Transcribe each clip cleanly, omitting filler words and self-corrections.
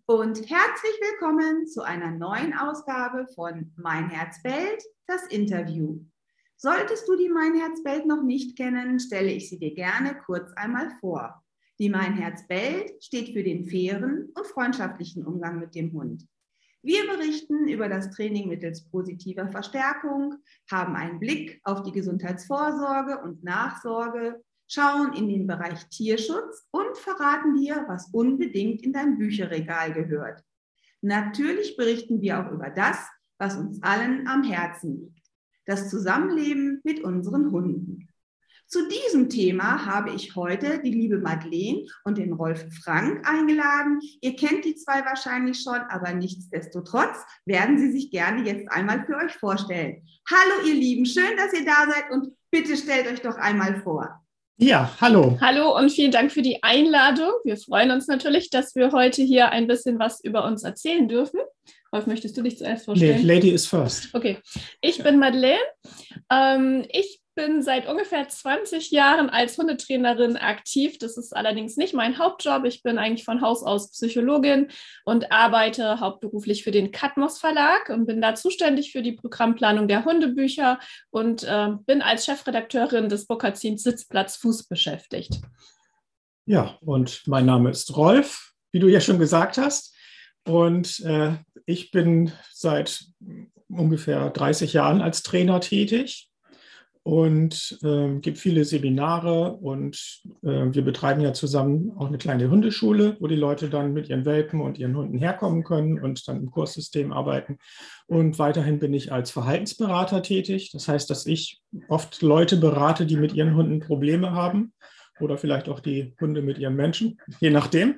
und herzlich willkommen zu einer neuen Ausgabe von Mein Herz bellt, das Interview. Solltest du die Mein Herz bellt noch nicht kennen, stelle ich sie dir gerne kurz einmal vor. Die Mein Herz bellt steht für den fairen und freundschaftlichen Umgang mit dem Hund. Wir berichten über das Training mittels positiver Verstärkung, haben einen Blick auf die Gesundheitsvorsorge und Nachsorge, schauen in den Bereich Tierschutz und verraten dir, was unbedingt in dein Bücherregal gehört. Natürlich berichten wir auch über das, was uns allen am Herzen liegt: das Zusammenleben mit unseren Hunden. Zu diesem Thema habe ich heute die liebe Madeleine und den Rolf Frank eingeladen. Ihr kennt die zwei wahrscheinlich schon, aber nichtsdestotrotz werden sie sich gerne jetzt einmal für euch vorstellen. Hallo ihr Lieben, schön, dass ihr da seid und bitte stellt euch doch einmal vor. Ja, hallo. Hallo und vielen Dank für die Einladung. Wir freuen uns natürlich, dass wir heute hier ein bisschen was über uns erzählen dürfen. Rolf, möchtest du dich zuerst vorstellen? Nee, Lady is first. Okay, ich bin Madeleine. Ich bin seit ungefähr 20 Jahren als Hundetrainerin aktiv. Das ist allerdings nicht mein Hauptjob. Ich bin eigentlich von Haus aus Psychologin und arbeite hauptberuflich für den Katmos Verlag und bin da zuständig für die Programmplanung der Hundebücher und bin als Chefredakteurin des Bookazins Sitzplatz Fuß beschäftigt. Ja, und mein Name ist Rolf, wie du ja schon gesagt hast. Und ich bin seit ungefähr 30 Jahren als Trainer tätig und gebe viele Seminare und wir betreiben ja zusammen auch eine kleine Hundeschule, wo die Leute dann mit ihren Welpen und ihren Hunden herkommen können und dann im Kurssystem arbeiten. Und weiterhin bin ich als Verhaltensberater tätig. Das heißt, dass ich oft Leute berate, die mit ihren Hunden Probleme haben. Oder vielleicht auch die Hunde mit ihren Menschen, je nachdem.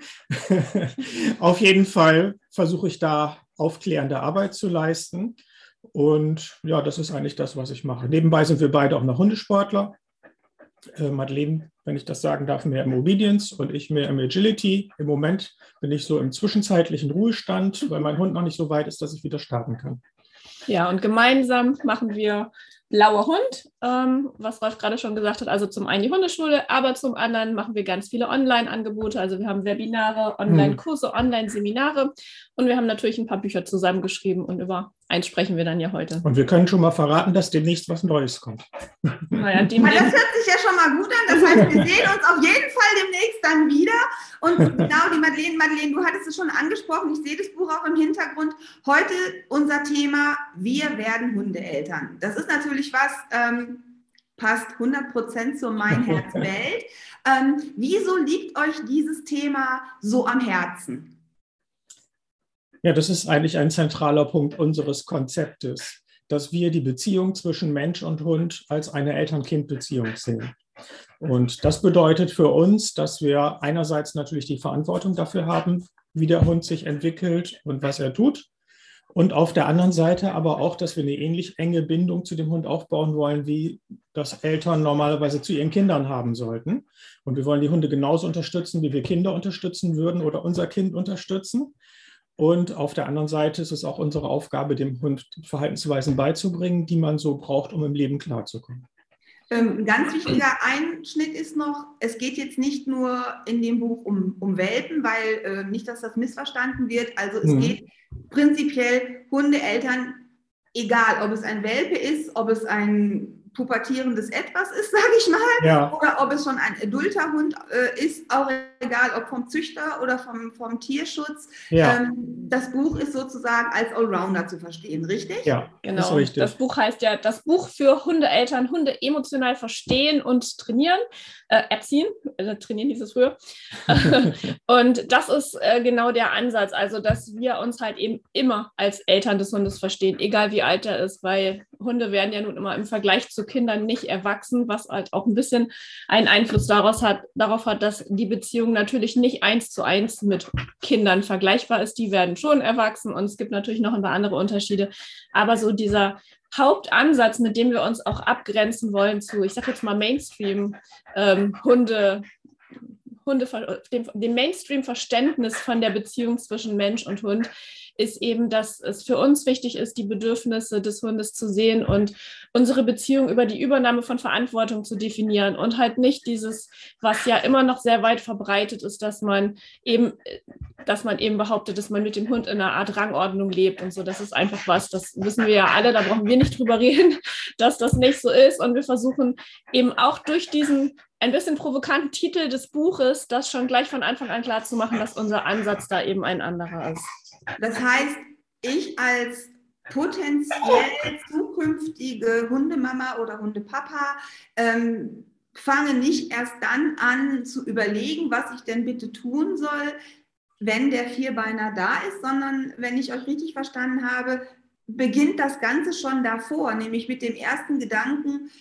Auf jeden Fall versuche ich da aufklärende Arbeit zu leisten. Und ja, das ist eigentlich das, was ich mache. Nebenbei sind wir beide auch noch Hundesportler. Madeleine, wenn ich das sagen darf, mehr im Obedience und ich mehr im Agility. Im Moment bin ich so im zwischenzeitlichen Ruhestand, weil mein Hund noch nicht so weit ist, dass ich wieder starten kann. Ja, und gemeinsam machen wir Blauer Hund, was Rolf gerade schon gesagt hat, also zum einen die Hundeschule, aber zum anderen machen wir ganz viele Online-Angebote. Also wir haben Webinare, Online-Kurse, Online-Seminare und wir haben natürlich ein paar Bücher zusammengeschrieben und über eins sprechen wir dann ja heute. Und wir können schon mal verraten, dass demnächst was Neues kommt. Naja, das hört sich ja schon mal gut an. Das heißt, wir sehen uns auf jeden Fall demnächst dann wieder. Und genau, die Madeleine, du hattest es schon angesprochen. Ich sehe das Buch auch im Hintergrund. Heute unser Thema: Wir werden Hundeeltern. Das ist natürlich was, passt 100% zu Mein Herz bellt. Wieso liegt euch dieses Thema so am Herzen? Ja, das ist eigentlich ein zentraler Punkt unseres Konzeptes, dass wir die Beziehung zwischen Mensch und Hund als eine Eltern-Kind-Beziehung sehen. Und das bedeutet für uns, dass wir einerseits natürlich die Verantwortung dafür haben, wie der Hund sich entwickelt und was er tut. Und auf der anderen Seite aber auch, dass wir eine ähnlich enge Bindung zu dem Hund aufbauen wollen, wie das Eltern normalerweise zu ihren Kindern haben sollten. Und wir wollen die Hunde genauso unterstützen, wie wir Kinder unterstützen würden oder unser Kind unterstützen. Und auf der anderen Seite ist es auch unsere Aufgabe, dem Hund Verhaltensweisen beizubringen, die man so braucht, um im Leben klarzukommen. Ein ganz wichtiger Einschnitt ist noch, es geht jetzt nicht nur in dem Buch um Welpen, weil nicht, dass das missverstanden wird. Also es geht prinzipiell Hundeeltern, egal ob es ein Welpe ist, ob es ein pubertierendes Etwas ist, sage ich mal, ja, oder ob es schon ein adulter Hund ist, auch egal, ob vom Züchter oder vom Tierschutz. Ja. Das Buch ist sozusagen als Allrounder zu verstehen, richtig? Ja, genau. Ist richtig. Das Buch heißt ja das Buch für Hundeeltern, Hunde emotional verstehen und trainieren, erziehen, trainieren hieß es früher. Und das ist genau der Ansatz, also dass wir uns halt eben immer als Eltern des Hundes verstehen, egal wie alt er ist, weil Hunde werden ja nun immer im Vergleich zu Kindern nicht erwachsen, was halt auch ein bisschen einen Einfluss darauf hat, dass die Beziehung natürlich nicht 1:1 mit Kindern vergleichbar ist. Die werden schon erwachsen und es gibt natürlich noch ein paar andere Unterschiede. Aber so dieser Hauptansatz, mit dem wir uns auch abgrenzen wollen zu, ich sage jetzt mal Mainstream, dem Mainstream-Verständnis von der Beziehung zwischen Mensch und Hund, ist eben, dass es für uns wichtig ist, die Bedürfnisse des Hundes zu sehen und unsere Beziehung über die Übernahme von Verantwortung zu definieren und halt nicht dieses, was ja immer noch sehr weit verbreitet ist, dass man eben dass man eben behauptet, dass man mit dem Hund in einer Art Rangordnung lebt und so. Das ist einfach was, das wissen wir ja alle, da brauchen wir nicht drüber reden, dass das nicht so ist. Und wir versuchen eben auch durch diesen ein bisschen provokanten Titel des Buches, das schon gleich von Anfang an klar zu machen, dass unser Ansatz da eben ein anderer ist. Das heißt, ich als potenziell zukünftige Hundemama oder Hundepapa fange nicht erst dann an zu überlegen, was ich denn bitte tun soll, wenn der Vierbeiner da ist, sondern, wenn ich euch richtig verstanden habe, beginnt das Ganze schon davor, nämlich mit dem ersten Gedanken,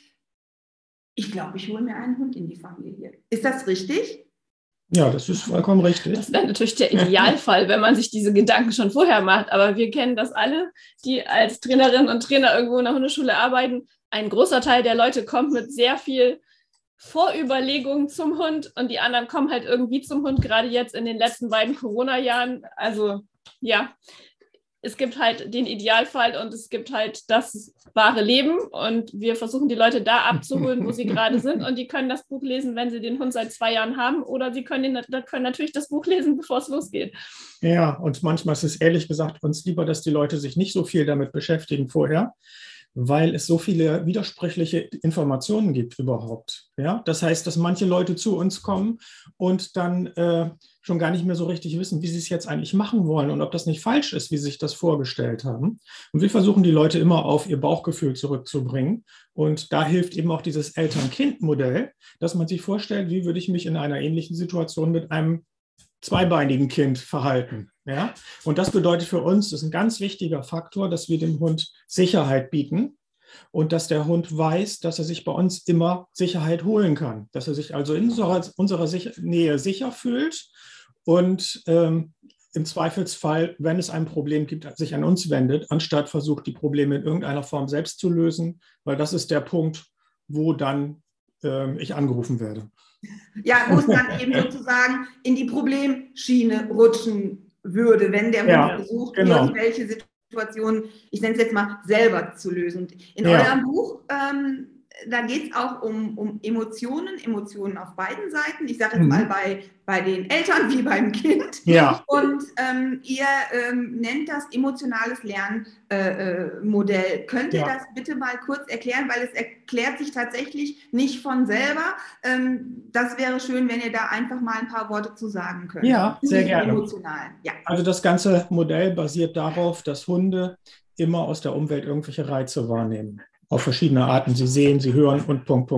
ich glaube, ich hole mir einen Hund in die Familie. Ist das richtig? Ja, das ist vollkommen richtig. Das wäre natürlich der Idealfall, wenn man sich diese Gedanken schon vorher macht. Aber wir kennen das alle, die als Trainerinnen und Trainer irgendwo in der Hundeschule arbeiten. Ein großer Teil der Leute kommt mit sehr viel Vorüberlegungen zum Hund und die anderen kommen halt irgendwie zum Hund, gerade jetzt in den letzten beiden Corona-Jahren. Also ja, es gibt halt den Idealfall und es gibt halt das wahre Leben und wir versuchen die Leute da abzuholen, wo sie gerade sind und die können das Buch lesen, wenn sie den Hund seit 2 Jahren haben oder sie können natürlich das Buch lesen, bevor es losgeht. Ja, und manchmal ist es ehrlich gesagt uns lieber, dass die Leute sich nicht so viel damit beschäftigen vorher, weil es so viele widersprüchliche Informationen gibt überhaupt. Ja? Das heißt, dass manche Leute zu uns kommen und dann schon gar nicht mehr so richtig wissen, wie sie es jetzt eigentlich machen wollen und ob das nicht falsch ist, wie sie sich das vorgestellt haben. Und wir versuchen die Leute immer auf ihr Bauchgefühl zurückzubringen. Und da hilft eben auch dieses Eltern-Kind-Modell, dass man sich vorstellt, wie würde ich mich in einer ähnlichen Situation mit einem zweibeinigen Kind verhalten. Ja? Und das bedeutet für uns, das ist ein ganz wichtiger Faktor, dass wir dem Hund Sicherheit bieten und dass der Hund weiß, dass er sich bei uns immer Sicherheit holen kann, dass er sich also in unserer Nähe sicher fühlt und im Zweifelsfall, wenn es ein Problem gibt, sich an uns wendet, anstatt versucht, die Probleme in irgendeiner Form selbst zu lösen, weil das ist der Punkt, wo dann ich angerufen werde. Ja, wo es dann eben sozusagen in die Problemschiene rutschen würde, wenn der Hund versucht, irgendwelche Situationen, ich nenne es jetzt mal, selber zu lösen. Und in eurem Buch, da geht es auch um Emotionen auf beiden Seiten. Ich sage jetzt mal bei den Eltern wie beim Kind. Ja. Und ihr nennt das emotionales Lernmodell. Könnt ihr das bitte mal kurz erklären, weil es erklärt sich tatsächlich nicht von selber. Das wäre schön, wenn ihr da einfach mal ein paar Worte zu sagen könnt. Ja, sehr gerne. Emotional. Ja. Also das ganze Modell basiert darauf, dass Hunde immer aus der Umwelt irgendwelche Reize wahrnehmen. Auf verschiedene Arten. Sie sehen, sie hören und Punkt.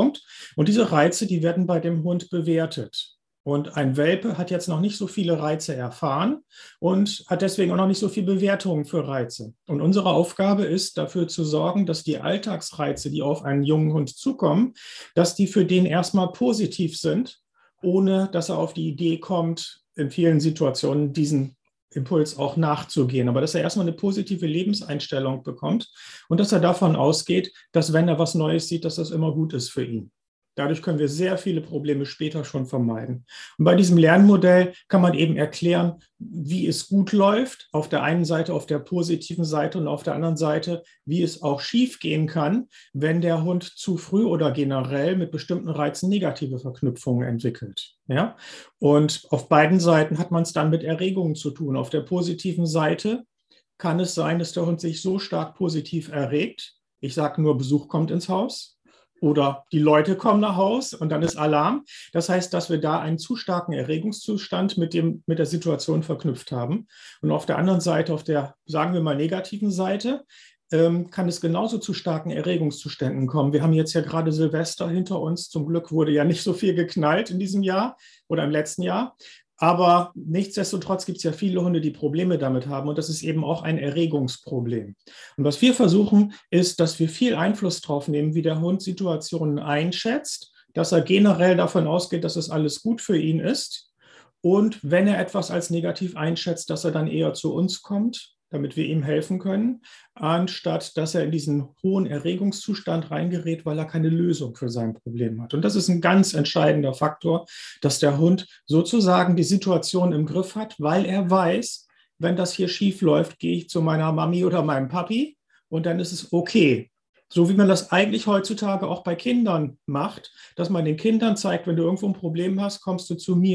Und diese Reize, die werden bei dem Hund bewertet. Und ein Welpe hat jetzt noch nicht so viele Reize erfahren und hat deswegen auch noch nicht so viele Bewertungen für Reize. Und unsere Aufgabe ist, dafür zu sorgen, dass die Alltagsreize, die auf einen jungen Hund zukommen, dass die für den erstmal positiv sind, ohne dass er auf die Idee kommt, in vielen Situationen diesen Impuls auch nachzugehen, aber dass er erstmal eine positive Lebenseinstellung bekommt und dass er davon ausgeht, dass wenn er was Neues sieht, dass das immer gut ist für ihn. Dadurch können wir sehr viele Probleme später schon vermeiden. Und bei diesem Lernmodell kann man eben erklären, wie es gut läuft, auf der einen Seite, auf der positiven Seite und auf der anderen Seite, wie es auch schief gehen kann, wenn der Hund zu früh oder generell mit bestimmten Reizen negative Verknüpfungen entwickelt. Ja? Und auf beiden Seiten hat man es dann mit Erregungen zu tun. Auf der positiven Seite kann es sein, dass der Hund sich so stark positiv erregt. Ich sage nur, Besuch kommt ins Haus. Oder die Leute kommen nach Haus und dann ist Alarm. Das heißt, dass wir da einen zu starken Erregungszustand mit der Situation verknüpft haben. Und auf der anderen Seite, auf der, sagen wir mal, negativen Seite, kann es genauso zu starken Erregungszuständen kommen. Wir haben jetzt ja gerade Silvester hinter uns. Zum Glück wurde ja nicht so viel geknallt in diesem Jahr oder im letzten Jahr. Aber nichtsdestotrotz gibt es ja viele Hunde, die Probleme damit haben. Und das ist eben auch ein Erregungsproblem. Und was wir versuchen, ist, dass wir viel Einfluss drauf nehmen, wie der Hund Situationen einschätzt, dass er generell davon ausgeht, dass es alles gut für ihn ist. Und wenn er etwas als negativ einschätzt, dass er dann eher zu uns kommt, damit wir ihm helfen können, anstatt dass er in diesen hohen Erregungszustand reingerät, weil er keine Lösung für sein Problem hat. Und das ist ein ganz entscheidender Faktor, dass der Hund sozusagen die Situation im Griff hat, weil er weiß, wenn das hier schief läuft, gehe ich zu meiner Mami oder meinem Papi und dann ist es okay. So wie man das eigentlich heutzutage auch bei Kindern macht, dass man den Kindern zeigt, wenn du irgendwo ein Problem hast, kommst du zu mir.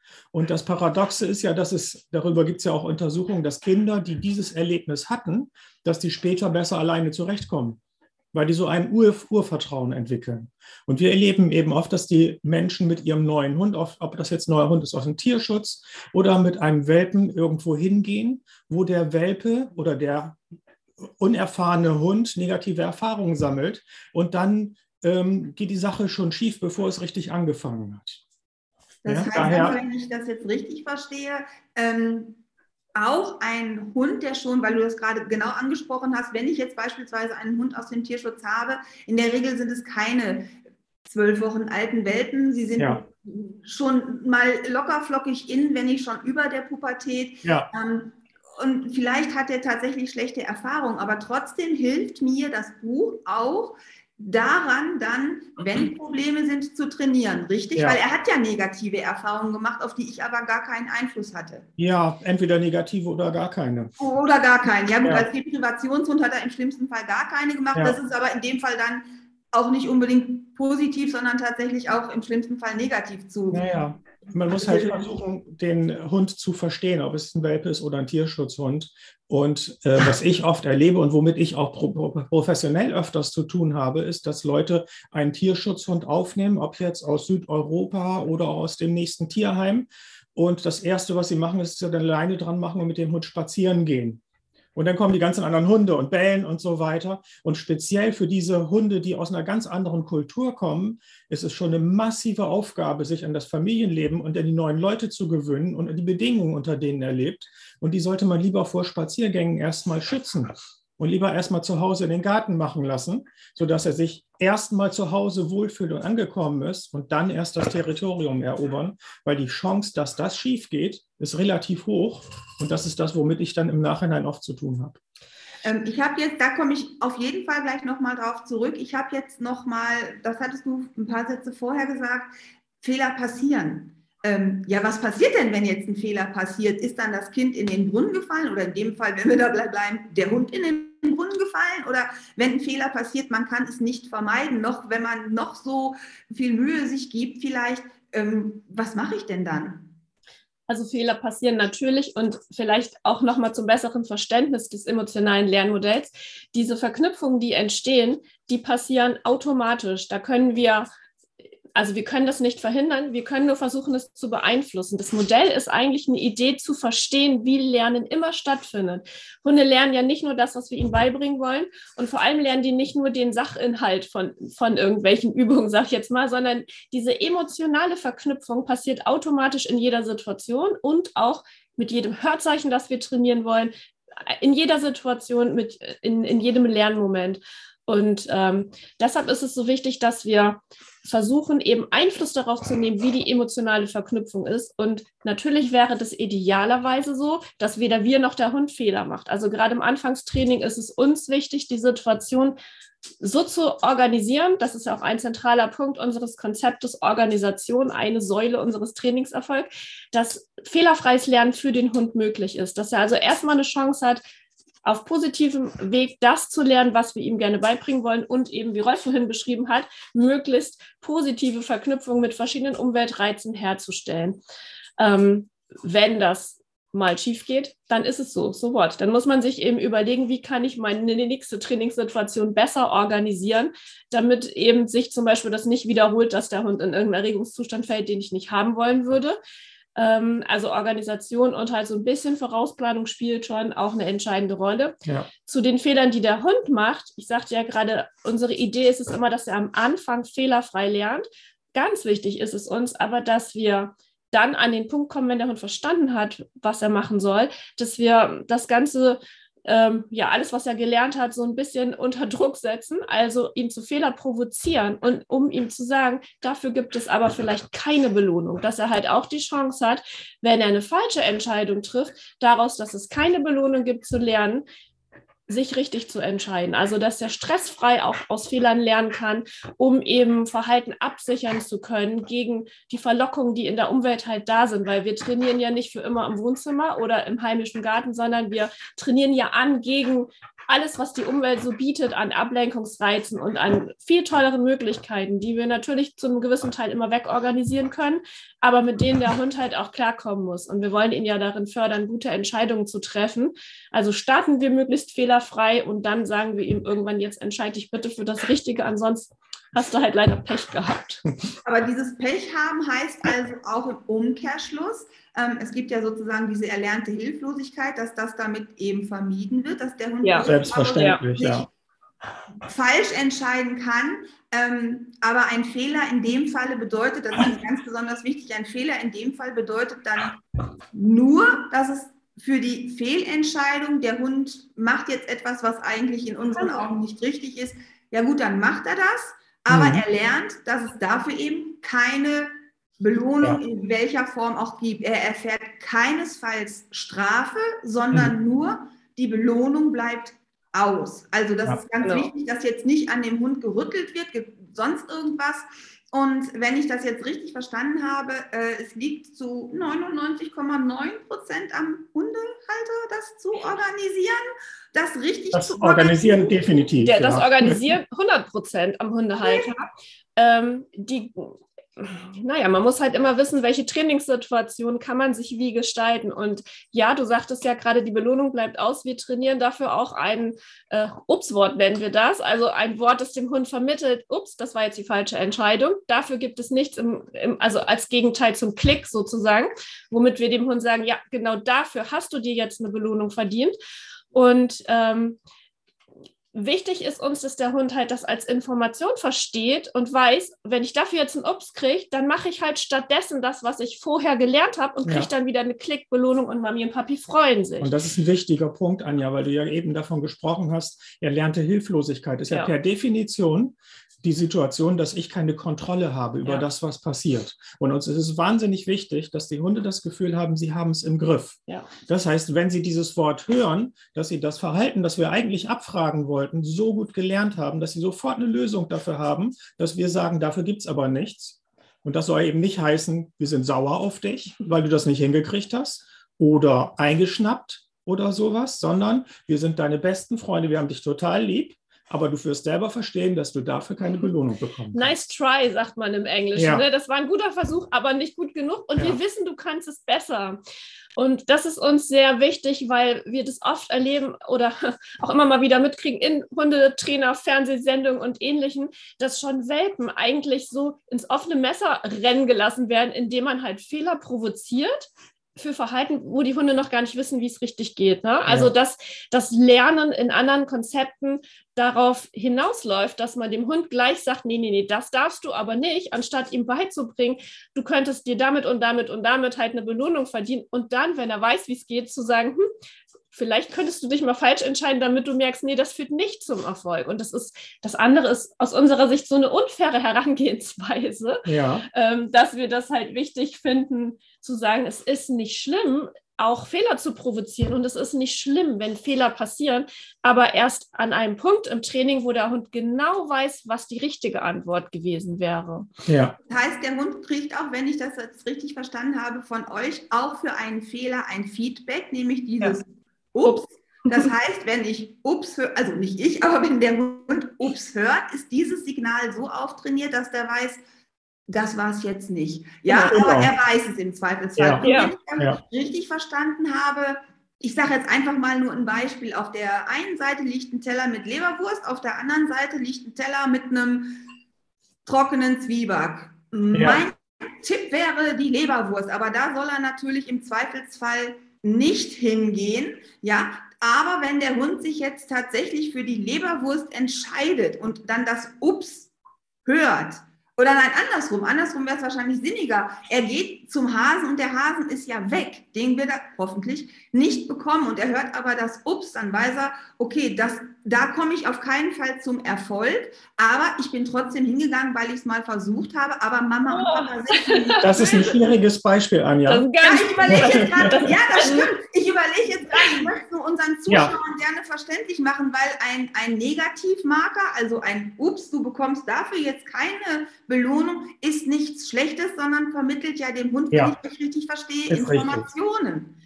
Und das Paradoxe ist ja, darüber gibt es ja auch Untersuchungen, dass Kinder, die dieses Erlebnis hatten, dass die später besser alleine zurechtkommen, weil die so ein Urvertrauen entwickeln. Und wir erleben eben oft, dass die Menschen mit ihrem neuen Hund, ob das jetzt ein neuer Hund ist aus dem Tierschutz oder mit einem Welpen irgendwo hingehen, wo der Welpe oder der unerfahrene Hund negative Erfahrungen sammelt und dann geht die Sache schon schief, bevor es richtig angefangen hat. Das Ja, heißt, daher, also, wenn ich das jetzt richtig verstehe, auch ein Hund, der schon, weil du das gerade genau angesprochen hast, wenn ich jetzt beispielsweise einen Hund aus dem Tierschutz habe, in der Regel sind es keine 12 Wochen alten Welpen, sie sind schon mal lockerflockig wenn nicht schon über der Pubertät. Ja. Und vielleicht hat er tatsächlich schlechte Erfahrungen, aber trotzdem hilft mir das Buch auch daran, dann, wenn Probleme sind, zu trainieren, richtig? Ja. Weil er hat ja negative Erfahrungen gemacht, auf die ich aber gar keinen Einfluss hatte. Ja, entweder negative oder gar keine. Oder gar keinen. Ja gut, als Deprivationshund hat er im schlimmsten Fall gar keine gemacht. Ja. Das ist aber in dem Fall dann auch nicht unbedingt positiv, sondern tatsächlich auch im schlimmsten Fall negativ zu. Naja, man muss halt versuchen, den Hund zu verstehen, ob es ein Welpe ist oder ein Tierschutzhund. Und was ich oft erlebe und womit ich auch professionell öfters zu tun habe, ist, dass Leute einen Tierschutzhund aufnehmen, ob jetzt aus Südeuropa oder aus dem nächsten Tierheim. Und das Erste, was sie machen, ist, dass sie eine Leine dran machen und mit dem Hund spazieren gehen. Und dann kommen die ganzen anderen Hunde und bellen und so weiter. Und speziell für diese Hunde, die aus einer ganz anderen Kultur kommen, ist es schon eine massive Aufgabe, sich an das Familienleben und an die neuen Leute zu gewöhnen und an die Bedingungen, unter denen er lebt. Und die sollte man lieber vor Spaziergängen erstmal schützen und lieber erstmal zu Hause in den Garten machen lassen, sodass er sich erstmal zu Hause wohlfühlt und angekommen ist und dann erst das Territorium erobern, weil die Chance, dass das schief geht, ist relativ hoch und das ist das, womit ich dann im Nachhinein oft zu tun habe. Ich habe jetzt, da komme ich auf jeden Fall gleich nochmal drauf zurück, ich habe jetzt nochmal, das hattest du ein paar Sätze vorher gesagt, Fehler passieren. Ja, was passiert denn, wenn jetzt ein Fehler passiert? Ist dann das Kind in den Brunnen gefallen oder in dem Fall, wenn wir da bleiben, der Hund in den Brunnen gefallen? Oder wenn ein Fehler passiert, man kann es nicht vermeiden, noch wenn man noch so viel Mühe sich gibt, vielleicht, was mache ich denn dann? Also Fehler passieren natürlich und vielleicht auch nochmal zum besseren Verständnis des emotionalen Lernmodells. Diese Verknüpfungen, die entstehen, die passieren automatisch. Da können wir können das nicht verhindern, wir können nur versuchen, es zu beeinflussen. Das Modell ist eigentlich eine Idee zu verstehen, wie Lernen immer stattfindet. Hunde lernen ja nicht nur das, was wir ihnen beibringen wollen und vor allem lernen die nicht nur den Sachinhalt von irgendwelchen Übungen, sag ich jetzt mal, sondern diese emotionale Verknüpfung passiert automatisch in jeder Situation und auch mit jedem Hörzeichen, das wir trainieren wollen, in jeder Situation, in jedem Lernmoment. Und deshalb ist es so wichtig, dass wir versuchen, eben Einfluss darauf zu nehmen, wie die emotionale Verknüpfung ist. Und natürlich wäre das idealerweise so, dass weder wir noch der Hund Fehler macht. Also gerade im Anfangstraining ist es uns wichtig, die Situation so zu organisieren. Das ist ja auch ein zentraler Punkt unseres Konzeptes Organisation, eine Säule unseres Trainingserfolgs, dass fehlerfreies Lernen für den Hund möglich ist. Dass er also erstmal eine Chance hat, auf positivem Weg das zu lernen, was wir ihm gerne beibringen wollen und eben, wie Rolf vorhin beschrieben hat, möglichst positive Verknüpfungen mit verschiedenen Umweltreizen herzustellen. Wenn das mal schief geht, dann ist es so what. Dann muss man sich eben überlegen, wie kann ich meine nächste Trainingssituation besser organisieren, damit eben sich zum Beispiel das nicht wiederholt, dass der Hund in irgendeinen Erregungszustand fällt, den ich nicht haben wollen würde. Also Organisation und halt so ein bisschen Vorausplanung spielt schon auch eine entscheidende Rolle. Ja. Zu den Fehlern, die der Hund macht, ich sagte ja gerade, unsere Idee ist es immer, dass er am Anfang fehlerfrei lernt. Ganz wichtig ist es uns aber, dass wir dann an den Punkt kommen, wenn der Hund verstanden hat, was er machen soll, dass wir das Ganze alles, was er gelernt hat, so ein bisschen unter Druck setzen, also ihn zu Fehler provozieren und um ihm zu sagen, dafür gibt es aber vielleicht keine Belohnung, dass er halt auch die Chance hat, wenn er eine falsche Entscheidung trifft, daraus, dass es keine Belohnung gibt, zu lernen, sich richtig zu entscheiden. Also, dass er stressfrei auch aus Fehlern lernen kann, um eben Verhalten absichern zu können gegen die Verlockungen, die in der Umwelt halt da sind, weil wir trainieren ja nicht für immer im Wohnzimmer oder im heimischen Garten, sondern wir trainieren ja an gegen alles, was die Umwelt so bietet an Ablenkungsreizen und an viel tolleren Möglichkeiten, die wir natürlich zu einem gewissen Teil immer wegorganisieren können, aber mit denen der Hund halt auch klarkommen muss. Und wir wollen ihn ja darin fördern, gute Entscheidungen zu treffen. Also starten wir möglichst fehlerfrei und dann sagen wir ihm irgendwann, jetzt entscheide dich bitte für das Richtige, ansonsten hast du halt leider Pech gehabt. Aber dieses Pech haben heißt also auch im Umkehrschluss, es gibt ja sozusagen diese erlernte Hilflosigkeit, dass das damit eben vermieden wird, dass der Hund selbstverständlich, sich falsch entscheiden kann. Aber ein Fehler in dem Falle bedeutet, das ist ganz besonders wichtig, ein Fehler in dem Fall bedeutet dann nur, dass es für die Fehlentscheidung, der Hund macht jetzt etwas, was eigentlich in unseren Augen nicht richtig ist, ja gut, dann macht er das, aber er lernt, dass es dafür eben keine Belohnung in welcher Form auch gibt. Er erfährt keinesfalls Strafe, sondern nur die Belohnung bleibt aus. Also das ist ganz wichtig, dass jetzt nicht an dem Hund gerüttelt wird, sonst irgendwas. Und wenn ich das jetzt richtig verstanden habe, es liegt zu 99,9% am Hundehalter, das zu organisieren, das richtig zu organisieren. Definitiv. Das Organisieren 100% am Hundehalter. Man muss halt immer wissen, welche Trainingssituation kann man sich wie gestalten. Und ja, du sagtest ja gerade, die Belohnung bleibt aus. Wir trainieren dafür auch ein Ups-Wort, nennen wir das. Also ein Wort, das dem Hund vermittelt, ups, das war jetzt die falsche Entscheidung. Dafür gibt es nichts, also als Gegenteil zum Klick sozusagen, womit wir dem Hund sagen, ja, genau dafür hast du dir jetzt eine Belohnung verdient. Und wichtig ist uns, dass der Hund halt das als Information versteht und weiß, wenn ich dafür jetzt einen Ups kriege, dann mache ich halt stattdessen das, was ich vorher gelernt habe und kriege dann wieder eine Klickbelohnung und Mami und Papi freuen sich. Und das ist ein wichtiger Punkt, Anja, weil du ja eben davon gesprochen hast, erlernte Hilflosigkeit ist ja per Definition die Situation, dass ich keine Kontrolle habe über das, was passiert. Und uns ist es wahnsinnig wichtig, dass die Hunde das Gefühl haben, sie haben es im Griff. Ja. Das heißt, wenn sie dieses Wort hören, dass sie das Verhalten, das wir eigentlich abfragen wollten, so gut gelernt haben, dass sie sofort eine Lösung dafür haben, dass wir sagen, dafür gibt es aber nichts. Und das soll eben nicht heißen, wir sind sauer auf dich, weil du das nicht hingekriegt hast oder eingeschnappt oder sowas, sondern wir sind deine besten Freunde, wir haben dich total lieb. Aber du wirst selber verstehen, dass du dafür keine Belohnung bekommst. Nice try, sagt man im Englischen. Ja. Ne? Das war ein guter Versuch, aber nicht gut genug. Und wir wissen, du kannst es besser. Und das ist uns sehr wichtig, weil wir das oft erleben oder auch immer mal wieder mitkriegen in Hundetrainer, Fernsehsendungen und Ähnlichem, dass schon Welpen eigentlich so ins offene Messer rennen gelassen werden, indem man halt Fehler provoziert für Verhalten, wo die Hunde noch gar nicht wissen, wie es richtig geht. Ne? Also dass das Lernen in anderen Konzepten darauf hinausläuft, dass man dem Hund gleich sagt, nee, das darfst du aber nicht, anstatt ihm beizubringen, du könntest dir damit und damit und damit halt eine Belohnung verdienen und dann, wenn er weiß, wie es geht, zu sagen, vielleicht könntest du dich mal falsch entscheiden, damit du merkst, nee, das führt nicht zum Erfolg. Und das andere ist aus unserer Sicht so eine unfaire Herangehensweise, dass wir das halt wichtig finden, zu sagen, es ist nicht schlimm, auch Fehler zu provozieren. Und es ist nicht schlimm, wenn Fehler passieren, aber erst an einem Punkt im Training, wo der Hund genau weiß, was die richtige Antwort gewesen wäre. Ja. Das heißt, der Hund kriegt auch, wenn ich das jetzt richtig verstanden habe, von euch auch für einen Fehler ein Feedback, nämlich dieses Ups. Das heißt, wenn ich Ups höre, also nicht ich, aber wenn der Hund Ups hört, ist dieses Signal so auftrainiert, dass der weiß, das war es jetzt nicht. Ja, aber er weiß es im Zweifelsfall. Und wenn ich das richtig verstanden habe, ich sage jetzt einfach mal nur ein Beispiel, auf der einen Seite liegt ein Teller mit Leberwurst, auf der anderen Seite liegt ein Teller mit einem trockenen Zwieback. Mein Tipp wäre die Leberwurst, aber da soll er natürlich im Zweifelsfall nicht hingehen, aber wenn der Hund sich jetzt tatsächlich für die Leberwurst entscheidet und dann das Ups hört, oder nein, andersrum wäre es wahrscheinlich sinniger. Er geht zum Hasen und der Hasen ist ja weg. Den wird er hoffentlich nicht bekommen. Und er hört aber das Ups, dann weiß er, okay, da komme ich auf keinen Fall zum Erfolg. Aber ich bin trotzdem hingegangen, weil ich es mal versucht habe. Aber Mama und Papa sind nicht. Das ist ein schwieriges Beispiel, Anja. Ich überlege jetzt gerade, das stimmt. Ich überlege jetzt gerade, ich möchte unseren Zuschauern gerne verständlich machen, weil ein Negativmarker, also ein Ups, du bekommst dafür jetzt keine Belohnung, ist nichts Schlechtes, sondern vermittelt ja dem Hund, wenn ich mich richtig verstehe, Informationen.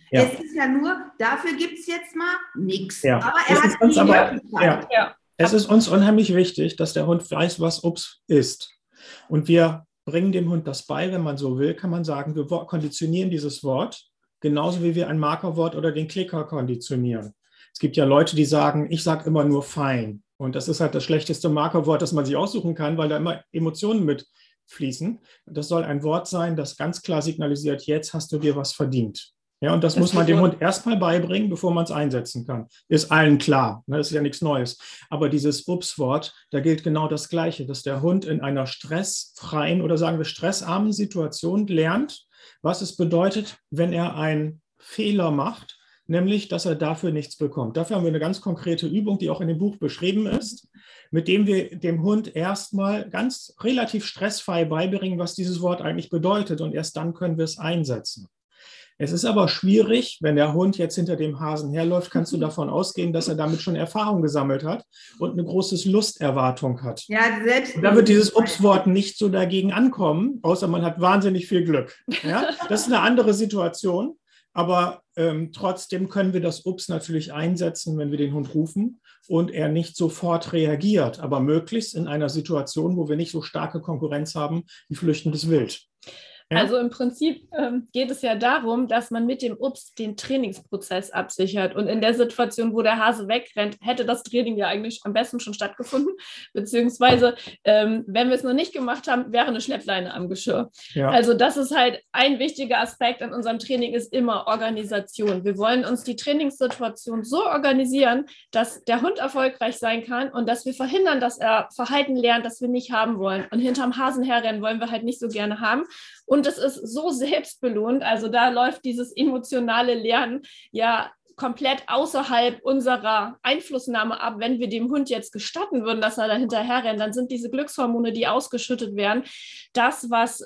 Ja. Es ist ja nur, dafür gibt es jetzt mal nichts. Ja. Aber er hat die Möglichkeit. Ja. Es ist uns unheimlich wichtig, dass der Hund weiß, was Ups ist. Und wir bringen dem Hund das bei, wenn man so will, kann man sagen, wir konditionieren dieses Wort, genauso wie wir ein Markerwort oder den Klicker konditionieren. Es gibt ja Leute, die sagen, ich sage immer nur fein. Und das ist halt das schlechteste Markerwort, das man sich aussuchen kann, weil da immer Emotionen mitfließen. Das soll ein Wort sein, das ganz klar signalisiert, jetzt hast du dir was verdient. Ja, und das muss man dem Hund erstmal beibringen, bevor man es einsetzen kann. Ist allen klar, ne? Das ist ja nichts Neues. Aber dieses Ups-Wort, da gilt genau das Gleiche, dass der Hund in einer stressfreien oder sagen wir stressarmen Situation lernt, was es bedeutet, wenn er einen Fehler macht, nämlich, dass er dafür nichts bekommt. Dafür haben wir eine ganz konkrete Übung, die auch in dem Buch beschrieben ist, mit dem wir dem Hund erstmal ganz relativ stressfrei beibringen, was dieses Wort eigentlich bedeutet. Und erst dann können wir es einsetzen. Es ist aber schwierig, wenn der Hund jetzt hinter dem Hasen herläuft, kannst du davon ausgehen, dass er damit schon Erfahrung gesammelt hat und eine große Lusterwartung hat. Ja, selbst. Und da wird dieses Ups-Wort nicht so dagegen ankommen, außer man hat wahnsinnig viel Glück. Ja? Das ist eine andere Situation, aber trotzdem können wir das Ups natürlich einsetzen, wenn wir den Hund rufen und er nicht sofort reagiert, aber möglichst in einer Situation, wo wir nicht so starke Konkurrenz haben wie flüchtendes Wild. Ja? Also im Prinzip geht es ja darum, dass man mit dem Ups den Trainingsprozess absichert. Und in der Situation, wo der Hase wegrennt, hätte das Training ja eigentlich am besten schon stattgefunden. Beziehungsweise, wenn wir es noch nicht gemacht haben, wäre eine Schleppleine am Geschirr. Ja. Also das ist halt ein wichtiger Aspekt an unserem Training, ist immer Organisation. Wir wollen uns die Trainingssituation so organisieren, dass der Hund erfolgreich sein kann und dass wir verhindern, dass er Verhalten lernt, das wir nicht haben wollen. Und hinterm Hasen herrennen wollen wir halt nicht so gerne haben. Und es ist so selbstbelohnt, also da läuft dieses emotionale Lernen ja komplett außerhalb unserer Einflussnahme ab. Wenn wir dem Hund jetzt gestatten würden, dass er da hinterher rennt, dann sind diese Glückshormone, die ausgeschüttet werden, dass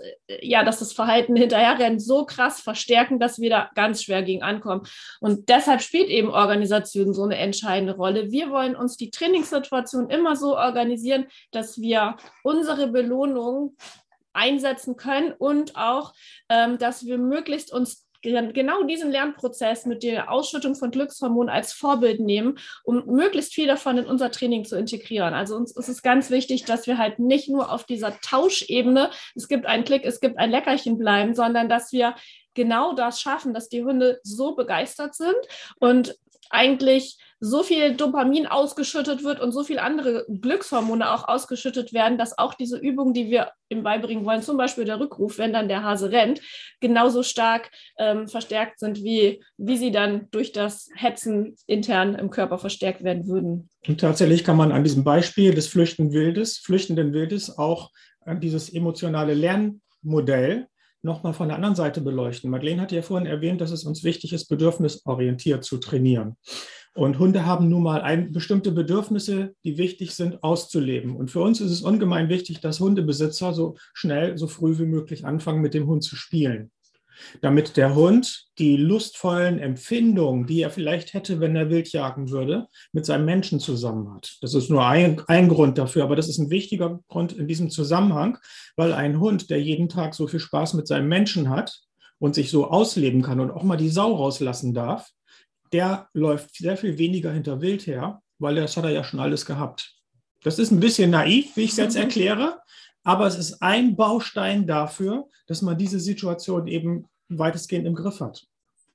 das Verhalten hinterherrennen so krass verstärken, dass wir da ganz schwer gegen ankommen. Und deshalb spielt eben Organisation so eine entscheidende Rolle. Wir wollen uns die Trainingssituation immer so organisieren, dass wir unsere Belohnung einsetzen können und auch, dass wir möglichst uns genau diesen Lernprozess mit der Ausschüttung von Glückshormonen als Vorbild nehmen, um möglichst viel davon in unser Training zu integrieren. Also uns ist es ganz wichtig, dass wir halt nicht nur auf dieser Tauschebene, es gibt einen Klick, es gibt ein Leckerchen bleiben, sondern dass wir genau das schaffen, dass die Hunde so begeistert sind und eigentlich so viel Dopamin ausgeschüttet wird und so viel andere Glückshormone auch ausgeschüttet werden, dass auch diese Übungen, die wir ihm beibringen wollen, zum Beispiel der Rückruf, wenn dann der Hase rennt, genauso stark verstärkt sind, wie sie dann durch das Hetzen intern im Körper verstärkt werden würden. Und tatsächlich kann man an diesem Beispiel des flüchtenden Wildes auch dieses emotionale Lernmodell nochmal von der anderen Seite beleuchten. Madeleine hat ja vorhin erwähnt, dass es uns wichtig ist, bedürfnisorientiert zu trainieren. Und Hunde haben nun mal bestimmte Bedürfnisse, die wichtig sind, auszuleben. Und für uns ist es ungemein wichtig, dass Hundebesitzer so schnell, so früh wie möglich anfangen, mit dem Hund zu spielen. Damit der Hund die lustvollen Empfindungen, die er vielleicht hätte, wenn er wild jagen würde, mit seinem Menschen zusammen hat. Das ist nur ein Grund dafür, aber das ist ein wichtiger Grund in diesem Zusammenhang, weil ein Hund, der jeden Tag so viel Spaß mit seinem Menschen hat und sich so ausleben kann und auch mal die Sau rauslassen darf, der läuft sehr viel weniger hinter Wild her, weil das hat er ja schon alles gehabt. Das ist ein bisschen naiv, wie ich es jetzt erkläre, aber es ist ein Baustein dafür, dass man diese Situation eben weitestgehend im Griff hat.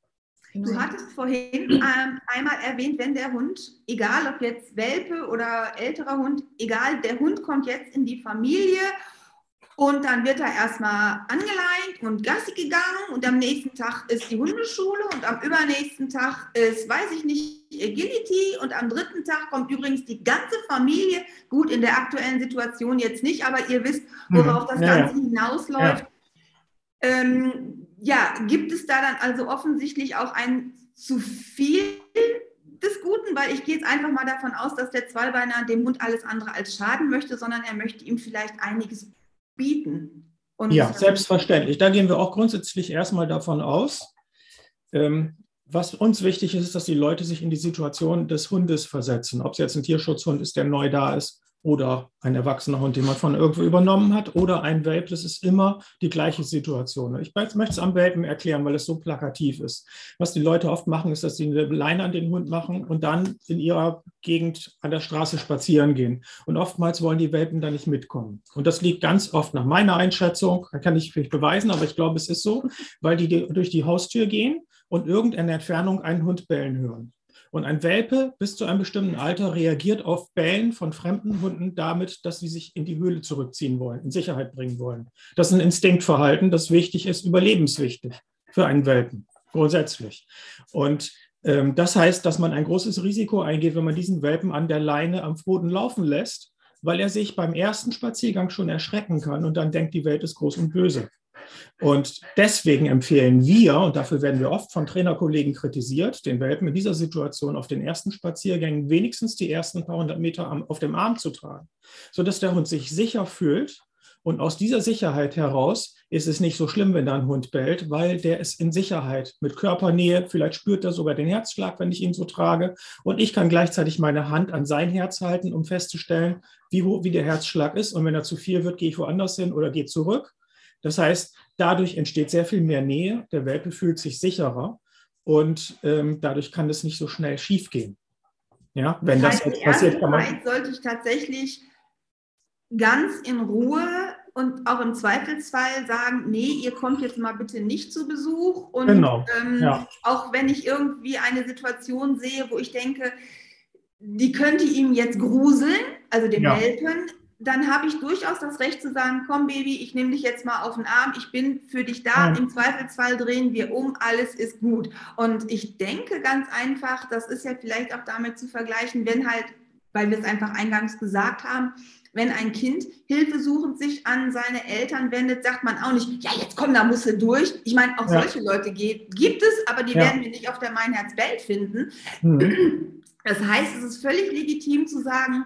Du hattest vorhin einmal erwähnt, wenn der Hund, egal ob jetzt Welpe oder älterer Hund, egal, der Hund kommt jetzt in die Familie und dann wird er erstmal angeleint und Gassi gegangen und am nächsten Tag ist die Hundeschule und am übernächsten Tag ist, weiß ich nicht, Agility und am dritten Tag kommt übrigens die ganze Familie, gut, in der aktuellen Situation jetzt nicht, aber ihr wisst, worauf das Ganze hinausläuft. Gibt es da dann also offensichtlich auch ein zu viel des Guten, weil ich gehe jetzt einfach mal davon aus, dass der Zweibeiner dem Hund alles andere als schaden möchte, sondern er möchte ihm vielleicht einiges bieten. Und ja, selbstverständlich. Da gehen wir auch grundsätzlich erstmal davon aus. Was uns wichtig ist, dass die Leute sich in die Situation des Hundes versetzen. Ob es jetzt ein Tierschutzhund ist, der neu da ist, oder ein erwachsener Hund, den man von irgendwo übernommen hat, oder ein Welpe. Das ist immer die gleiche Situation. Ich möchte es am Welpen erklären, weil es so plakativ ist. Was die Leute oft machen, ist, dass sie eine Leine an den Hund machen und dann in ihrer Gegend an der Straße spazieren gehen. Und oftmals wollen die Welpen da nicht mitkommen. Und das liegt ganz oft nach meiner Einschätzung, kann ich vielleicht beweisen, aber ich glaube, es ist so, weil die durch die Haustür gehen und irgendeine Entfernung einen Hund bellen hören. Und ein Welpe bis zu einem bestimmten Alter reagiert auf Bellen von fremden Hunden damit, dass sie sich in die Höhle zurückziehen wollen, in Sicherheit bringen wollen. Das ist ein Instinktverhalten, das wichtig ist, überlebenswichtig für einen Welpen, grundsätzlich. Und das heißt, dass man ein großes Risiko eingeht, wenn man diesen Welpen an der Leine am Boden laufen lässt, weil er sich beim ersten Spaziergang schon erschrecken kann und dann denkt, die Welt ist groß und böse. Und deswegen empfehlen wir, und dafür werden wir oft von Trainerkollegen kritisiert, den Welpen in dieser Situation auf den ersten Spaziergängen wenigstens die ersten paar hundert Meter auf dem Arm zu tragen, sodass der Hund sich sicher fühlt. Und aus dieser Sicherheit heraus ist es nicht so schlimm, wenn da ein Hund bellt, weil der ist in Sicherheit mit Körpernähe. Vielleicht spürt er sogar den Herzschlag, wenn ich ihn so trage. Und ich kann gleichzeitig meine Hand an sein Herz halten, um festzustellen, wie der Herzschlag ist. Und wenn er zu viel wird, gehe ich woanders hin oder gehe zurück. Das heißt, dadurch entsteht sehr viel mehr Nähe, der Welpe fühlt sich sicherer und dadurch kann es nicht so schnell schiefgehen. Ja, wenn das jetzt passiert, kann man. Sollte ich tatsächlich ganz in Ruhe und auch im Zweifelsfall sagen, nee, ihr kommt jetzt mal bitte nicht zu Besuch. Und genau. Auch wenn ich irgendwie eine Situation sehe, wo ich denke, die könnte ihm jetzt gruseln, also den Welpen, dann habe ich durchaus das Recht zu sagen, komm Baby, ich nehme dich jetzt mal auf den Arm, ich bin für dich da, im Zweifelsfall drehen wir um, alles ist gut. Und ich denke ganz einfach, das ist ja vielleicht auch damit zu vergleichen, wenn halt, weil wir es einfach eingangs gesagt haben, wenn ein Kind hilfesuchend sich an seine Eltern wendet, sagt man auch nicht, ja jetzt komm, da musst du durch. Ich meine, auch solche Leute gibt es, aber die werden wir nicht auf der Mein Herz bellt finden. Das heißt, es ist völlig legitim zu sagen,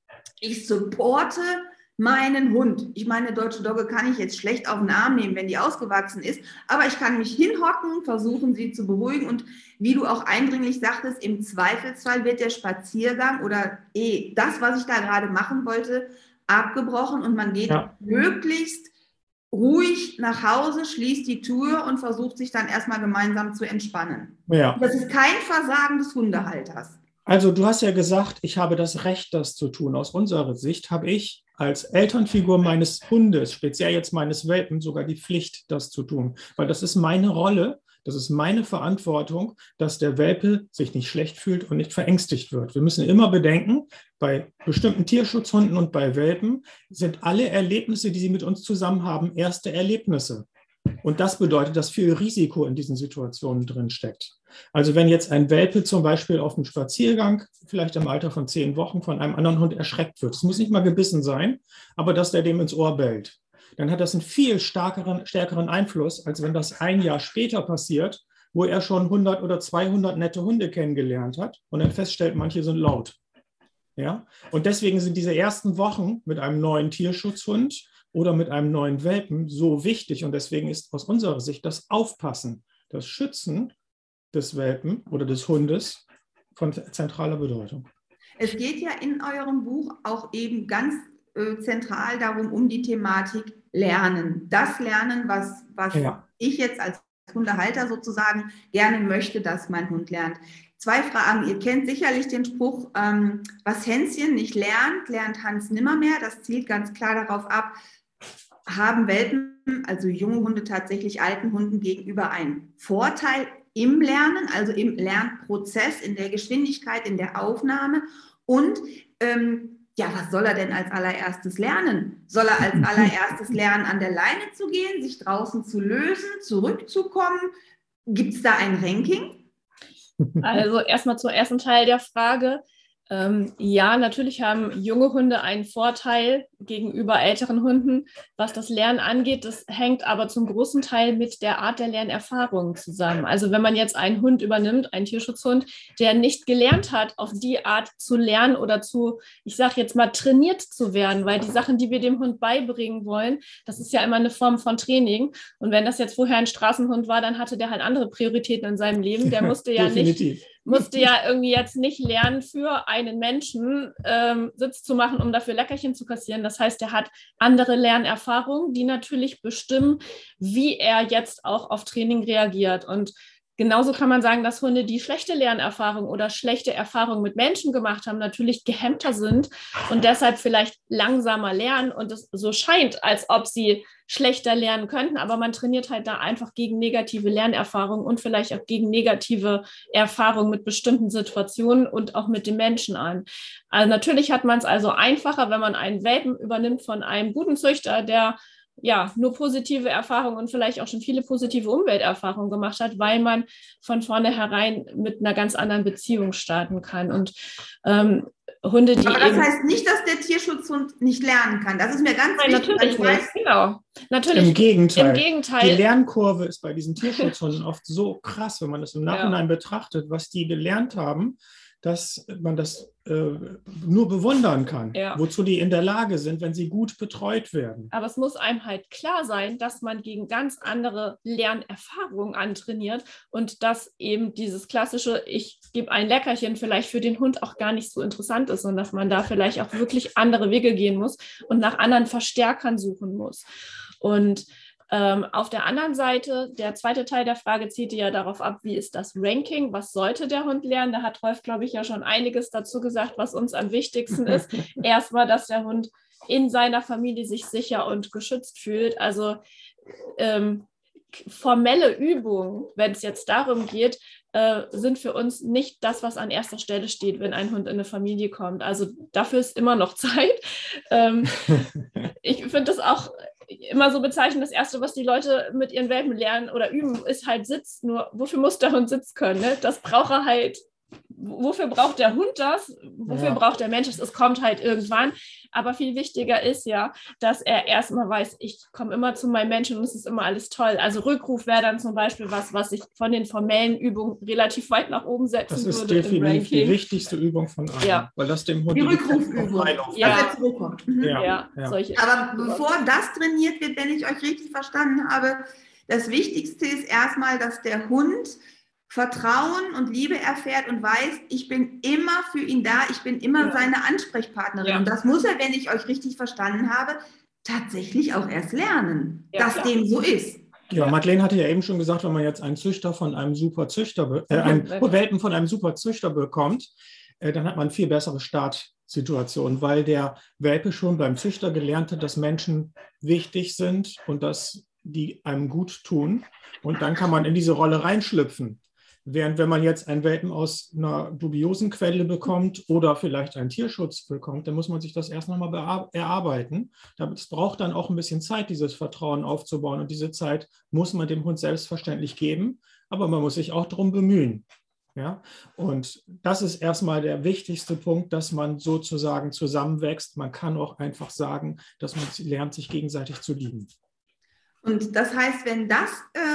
ich supporte meinen Hund. Ich meine, eine deutsche Dogge kann ich jetzt schlecht auf den Arm nehmen, wenn die ausgewachsen ist, aber ich kann mich hinhocken, versuchen, sie zu beruhigen und wie du auch eindringlich sagtest, im Zweifelsfall wird der Spaziergang oder das, was ich da gerade machen wollte, abgebrochen und man geht möglichst ruhig nach Hause, schließt die Tür und versucht sich dann erstmal gemeinsam zu entspannen. Ja. Das ist kein Versagen des Hundehalters. Also du hast ja gesagt, ich habe das Recht, das zu tun. Aus unserer Sicht habe ich als Elternfigur meines Hundes, speziell jetzt meines Welpen, sogar die Pflicht, das zu tun. Weil das ist meine Rolle, das ist meine Verantwortung, dass der Welpe sich nicht schlecht fühlt und nicht verängstigt wird. Wir müssen immer bedenken, bei bestimmten Tierschutzhunden und bei Welpen sind alle Erlebnisse, die sie mit uns zusammen haben, erste Erlebnisse. Und das bedeutet, dass viel Risiko in diesen Situationen drin steckt. Also wenn jetzt ein Welpe zum Beispiel auf einem Spaziergang, vielleicht im Alter von 10 Wochen, von einem anderen Hund erschreckt wird, es muss nicht mal gebissen sein, aber dass der dem ins Ohr bellt, dann hat das einen viel stärkeren Einfluss, als wenn das ein Jahr später passiert, wo er schon 100 oder 200 nette Hunde kennengelernt hat und dann feststellt, manche sind laut. Ja? Und deswegen sind diese ersten Wochen mit einem neuen Tierschutzhund oder mit einem neuen Welpen so wichtig. Und deswegen ist aus unserer Sicht das Aufpassen, das Schützen des Welpen oder des Hundes von zentraler Bedeutung. Es geht ja in eurem Buch auch eben ganz zentral darum, um die Thematik Lernen. Das Lernen, was ich jetzt als Hundehalter sozusagen gerne möchte, dass mein Hund lernt. 2 Fragen. Ihr kennt sicherlich den Spruch, was Hänschen nicht lernt, lernt Hans nimmermehr. Das zielt ganz klar darauf ab, haben Welpen, also junge Hunde, tatsächlich alten Hunden gegenüber einen Vorteil im Lernen, also im Lernprozess, in der Geschwindigkeit, in der Aufnahme und was soll er denn als allererstes lernen? Soll er als allererstes lernen, an der Leine zu gehen, sich draußen zu lösen, zurückzukommen? Gibt es da ein Ranking? Also erstmal zum ersten Teil der Frage. Ja, natürlich haben junge Hunde einen Vorteil gegenüber älteren Hunden, was das Lernen angeht. Das hängt aber zum großen Teil mit der Art der Lernerfahrung zusammen. Also wenn man jetzt einen Hund übernimmt, einen Tierschutzhund, der nicht gelernt hat, auf die Art zu lernen oder ich sage jetzt mal, trainiert zu werden, weil die Sachen, die wir dem Hund beibringen wollen, das ist ja immer eine Form von Training. Und wenn das jetzt vorher ein Straßenhund war, dann hatte der halt andere Prioritäten in seinem Leben. Der musste ja nicht musste ja irgendwie jetzt nicht lernen, für einen Menschen Sitz zu machen, um dafür Leckerchen zu kassieren. Das heißt, er hat andere Lernerfahrungen, die natürlich bestimmen, wie er jetzt auch auf Training reagiert. Und genauso kann man sagen, dass Hunde, die schlechte Lernerfahrungen oder schlechte Erfahrungen mit Menschen gemacht haben, natürlich gehemmter sind und deshalb vielleicht langsamer lernen und es so scheint, als ob sie schlechter lernen könnten, aber man trainiert halt da einfach gegen negative Lernerfahrungen und vielleicht auch gegen negative Erfahrungen mit bestimmten Situationen und auch mit den Menschen an. Also natürlich hat man es also einfacher, wenn man einen Welpen übernimmt von einem guten Züchter, der ja, nur positive Erfahrungen und vielleicht auch schon viele positive Umwelterfahrungen gemacht hat, weil man von vornherein mit einer ganz anderen Beziehung starten kann. Und Hunde, die aber das heißt nicht, dass der Tierschutzhund nicht lernen kann. Das ist mir ganz wichtig. Natürlich nicht, genau. Natürlich, Im Gegenteil. Im Gegenteil. Die Lernkurve ist bei diesen Tierschutzhunden oft so krass, wenn man das im Nachhinein betrachtet, was die gelernt haben, dass man das nur bewundern kann, wozu die in der Lage sind, wenn sie gut betreut werden. Aber es muss einem halt klar sein, dass man gegen ganz andere Lernerfahrungen antrainiert und dass eben dieses klassische, ich gebe ein Leckerchen, vielleicht für den Hund auch gar nicht so interessant ist und dass man da vielleicht auch wirklich andere Wege gehen muss und nach anderen Verstärkern suchen muss. Und auf der anderen Seite, der zweite Teil der Frage zielte ja darauf ab, wie ist das Ranking, was sollte der Hund lernen? Da hat Rolf, glaube ich, ja schon einiges dazu gesagt, was uns am wichtigsten ist. Erstmal, dass der Hund in seiner Familie sich sicher und geschützt fühlt. Also formelle Übungen, wenn es jetzt darum geht, sind für uns nicht das, was an erster Stelle steht, wenn ein Hund in eine Familie kommt. Also dafür ist immer noch Zeit. Ich finde das auch immer so bezeichnend, das Erste, was die Leute mit ihren Welpen lernen oder üben, ist halt Sitz. Nur wofür muss der Hund Sitz können? Ne? Das braucht er halt. Wofür braucht der Hund das? Wofür braucht der Mensch das? Es kommt halt irgendwann. Aber viel wichtiger ist ja, dass er erstmal weiß, ich komme immer zu meinem Menschen und es ist immer alles toll. Also Rückruf wäre dann zum Beispiel was ich von den formellen Übungen relativ weit nach oben setzen würde. Das ist definitiv die wichtigste Übung von allen, weil das dem Hund die Rückrufübung, zurückkommt. Aber bevor das trainiert wird, wenn ich euch richtig verstanden habe, das Wichtigste ist erstmal, dass der Hund Vertrauen und Liebe erfährt und weiß, ich bin immer für ihn da, ich bin immer seine Ansprechpartnerin. Ja. Und das muss er, wenn ich euch richtig verstanden habe, tatsächlich auch erst lernen, dass dem so ist. Ja, Madeleine hatte ja eben schon gesagt, wenn man jetzt einen Züchter von einem super Züchter, einen Welpen von einem super Züchter bekommt, dann hat man viel bessere Startsituation, weil der Welpe schon beim Züchter gelernt hat, dass Menschen wichtig sind und dass die einem gut tun. Und dann kann man in diese Rolle reinschlüpfen. Während wenn man jetzt einen Welpen aus einer dubiosen Quelle bekommt oder vielleicht einen Tierschutz bekommt, dann muss man sich das erst nochmal erarbeiten. Es braucht dann auch ein bisschen Zeit, dieses Vertrauen aufzubauen. Und diese Zeit muss man dem Hund selbstverständlich geben, aber man muss sich auch darum bemühen. Ja? Und das ist erstmal der wichtigste Punkt, dass man sozusagen zusammenwächst. Man kann auch einfach sagen, dass man lernt, sich gegenseitig zu lieben. Und das heißt, wenn das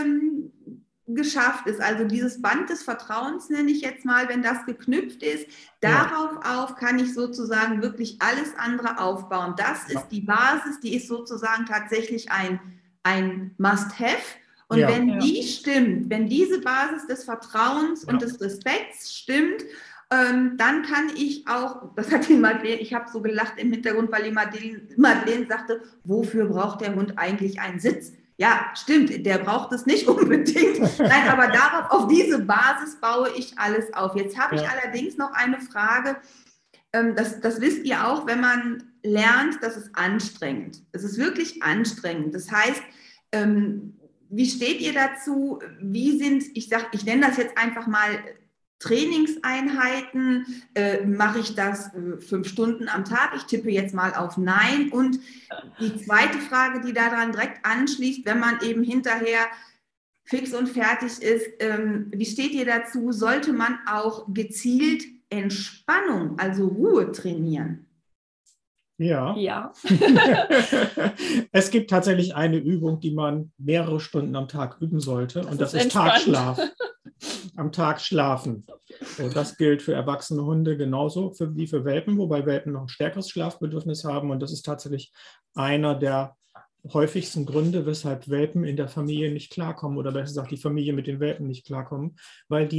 geschafft ist, also dieses Band des Vertrauens nenne ich jetzt mal, wenn das geknüpft ist, darauf kann ich sozusagen wirklich alles andere aufbauen. Das ist die Basis, die ist sozusagen tatsächlich ein Must-Have. Und wenn die stimmt, wenn diese Basis des Vertrauens und des Respekts stimmt, dann kann ich auch, das hat die Madeleine, ich habe so gelacht im Hintergrund, weil die Madeleine sagte, wofür braucht der Hund eigentlich einen Sitz? Ja, stimmt, der braucht es nicht unbedingt. Nein, aber auf diese Basis baue ich alles auf. Jetzt habe ich allerdings noch eine Frage. Das wisst ihr auch, wenn man lernt, das ist anstrengend. Es ist wirklich anstrengend. Das heißt, wie steht ihr dazu? Wie sind, ich nenne das jetzt einfach mal Trainingseinheiten, mache ich das 5 Stunden am Tag? Ich tippe jetzt mal auf Nein. Und die zweite Frage, die daran direkt anschließt, wenn man eben hinterher fix und fertig ist, wie steht ihr dazu? Sollte man auch gezielt Entspannung, also Ruhe trainieren? Ja. Es gibt tatsächlich eine Übung, die man mehrere Stunden am Tag üben sollte, und das ist Tagschlaf. Am Tag schlafen. Das gilt für erwachsene Hunde genauso wie für Welpen, wobei Welpen noch ein stärkeres Schlafbedürfnis haben. Und das ist tatsächlich einer der häufigsten Gründe, weshalb Welpen in der Familie nicht klarkommen oder besser gesagt die Familie mit den Welpen nicht klarkommen, weil die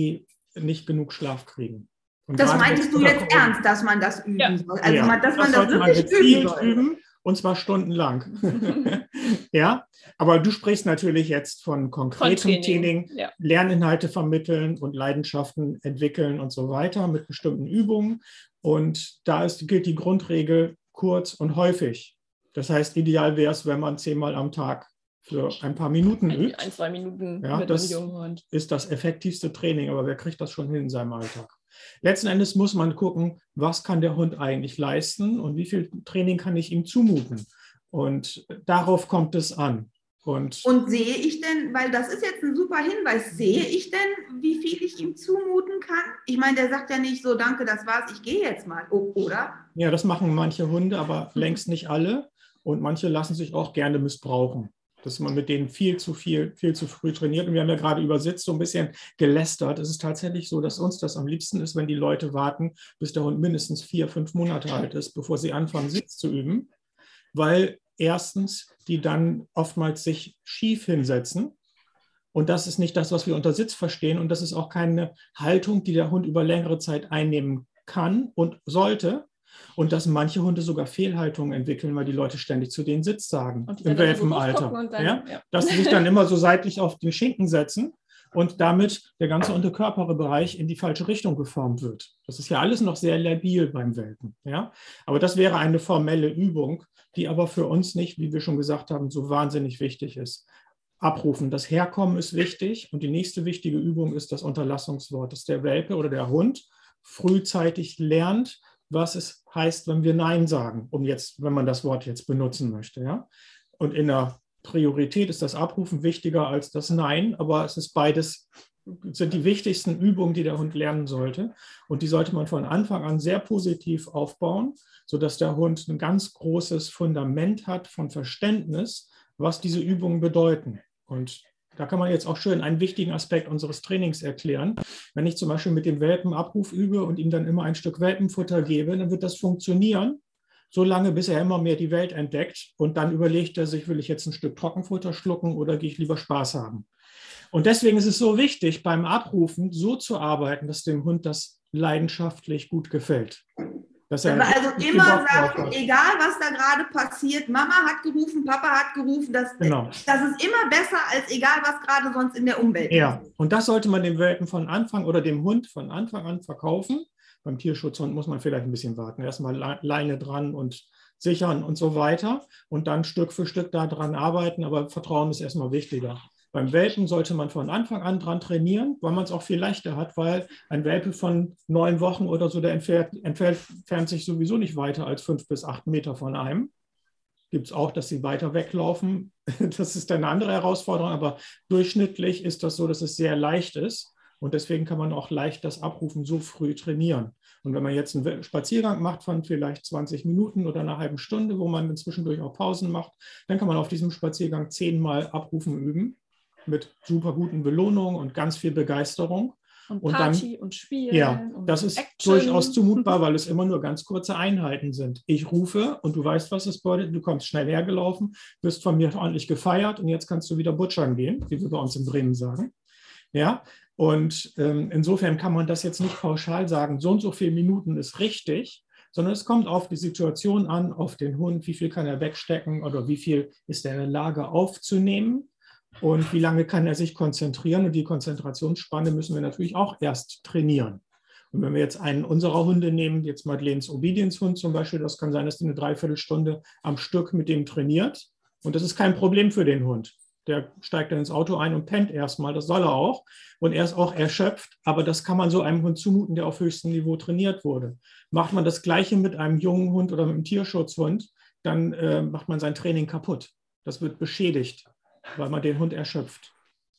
nicht genug Schlaf kriegen. Und das meintest du jetzt ernst, dass man das üben soll? Also, dass man das wirklich üben soll. Und zwar stundenlang. Ja, aber du sprichst natürlich jetzt von konkretem Training, ja. Lerninhalte vermitteln und Leidenschaften entwickeln und so weiter mit bestimmten Übungen. Und da gilt die Grundregel kurz und häufig. Das heißt, ideal wäre es, wenn man 10-mal am Tag für ein paar Minuten übt. 1-2 Minuten ja, mit einem jungen Hund. Das ist das effektivste Training, aber wer kriegt das schon hin in seinem Alltag? Letzten Endes muss man gucken, was kann der Hund eigentlich leisten und wie viel Training kann ich ihm zumuten. Und darauf kommt es an. Und sehe ich denn, weil das ist jetzt ein super Hinweis, sehe ich denn, wie viel ich ihm zumuten kann? Ich meine, der sagt ja nicht so, danke, das war's, ich gehe jetzt mal, oder? Ja, das machen manche Hunde, aber längst nicht alle. Und manche lassen sich auch gerne missbrauchen. Dass man mit denen viel zu früh trainiert. Und wir haben ja gerade über Sitz so ein bisschen gelästert. Es ist tatsächlich so, dass uns das am liebsten ist, wenn die Leute warten, bis der Hund mindestens 4-5 Monate alt ist, bevor sie anfangen, Sitz zu üben. Weil erstens die dann oftmals sich schief hinsetzen. Und das ist nicht das, was wir unter Sitz verstehen. Und das ist auch keine Haltung, die der Hund über längere Zeit einnehmen kann und sollte. Und dass manche Hunde sogar Fehlhaltungen entwickeln, weil die Leute ständig zu denen Sitz sagen, im Welpenalter. Ja? Dass sie sich dann immer so seitlich auf den Schinken setzen und damit der ganze Unterkörperbereich in die falsche Richtung geformt wird. Das ist ja alles noch sehr labil beim Welpen. Ja? Aber das wäre eine formelle Übung, die aber für uns nicht, wie wir schon gesagt haben, so wahnsinnig wichtig ist. Abrufen, das Herkommen ist wichtig und die nächste wichtige Übung ist das Unterlassungswort, dass der Welpe oder der Hund frühzeitig lernt, was es heißt, wenn wir Nein sagen, wenn man das Wort jetzt benutzen möchte. Ja? Und in der Priorität ist das Abrufen wichtiger als das Nein, aber es ist beides, sind die wichtigsten Übungen, die der Hund lernen sollte. Und die sollte man von Anfang an sehr positiv aufbauen, sodass der Hund ein ganz großes Fundament hat von Verständnis, was diese Übungen bedeuten. Und da kann man jetzt auch schön einen wichtigen Aspekt unseres Trainings erklären. Wenn ich zum Beispiel mit dem Welpen Abruf übe und ihm dann immer ein Stück Welpenfutter gebe, dann wird das funktionieren, solange bis er immer mehr die Welt entdeckt. Und dann überlegt er sich, will ich jetzt ein Stück Trockenfutter schlucken oder gehe ich lieber Spaß haben? Und deswegen ist es so wichtig, beim Abrufen so zu arbeiten, dass dem Hund das leidenschaftlich gut gefällt. Dass er also immer sagt, egal was da gerade passiert, Mama hat gerufen, Papa hat gerufen, das ist immer besser als egal was gerade sonst in der Umwelt ist. Ja, und das sollte man dem Welpen von Anfang oder dem Hund von Anfang an verkaufen. Beim Tierschutzhund muss man vielleicht ein bisschen warten. Erstmal Leine dran und sichern und so weiter und dann Stück für Stück daran arbeiten, aber Vertrauen ist erstmal wichtiger. Beim Welpen sollte man von Anfang an dran trainieren, weil man es auch viel leichter hat, weil ein Welpe von 9 Wochen oder so, der entfernt sich sowieso nicht weiter als 5 bis 8 Meter von einem. Gibt es auch, dass sie weiter weglaufen. Das ist eine andere Herausforderung, aber durchschnittlich ist das so, dass es sehr leicht ist. Und deswegen kann man auch leicht das Abrufen so früh trainieren. Und wenn man jetzt einen Spaziergang macht von vielleicht 20 Minuten oder einer halben Stunde, wo man zwischendurch auch Pausen macht, dann kann man auf diesem Spaziergang 10-mal Abrufen üben. Mit super guten Belohnungen und ganz viel Begeisterung. Und Party und Spielen. Ja, das ist Action. Durchaus zumutbar, weil es immer nur ganz kurze Einheiten sind. Ich rufe und du weißt, was es bedeutet. Du kommst schnell hergelaufen, wirst von mir ordentlich gefeiert und jetzt kannst du wieder butschern gehen, wie wir bei uns in Bremen sagen. Ja, und insofern kann man das jetzt nicht pauschal sagen, so und so viele Minuten ist richtig, sondern es kommt auf die Situation an, auf den Hund, wie viel kann er wegstecken oder wie viel ist er in der Lage aufzunehmen. Und wie lange kann er sich konzentrieren? Und die Konzentrationsspanne müssen wir natürlich auch erst trainieren. Und wenn wir jetzt einen unserer Hunde nehmen, jetzt Madeleines Obedience-Hund zum Beispiel, das kann sein, dass die eine Dreiviertelstunde am Stück mit dem trainiert. Und das ist kein Problem für den Hund. Der steigt dann ins Auto ein und pennt erstmal, das soll er auch. Und er ist auch erschöpft, aber das kann man so einem Hund zumuten, der auf höchstem Niveau trainiert wurde. Macht man das Gleiche mit einem jungen Hund oder mit einem Tierschutzhund, dann macht man sein Training kaputt. Das wird beschädigt, weil man den Hund erschöpft.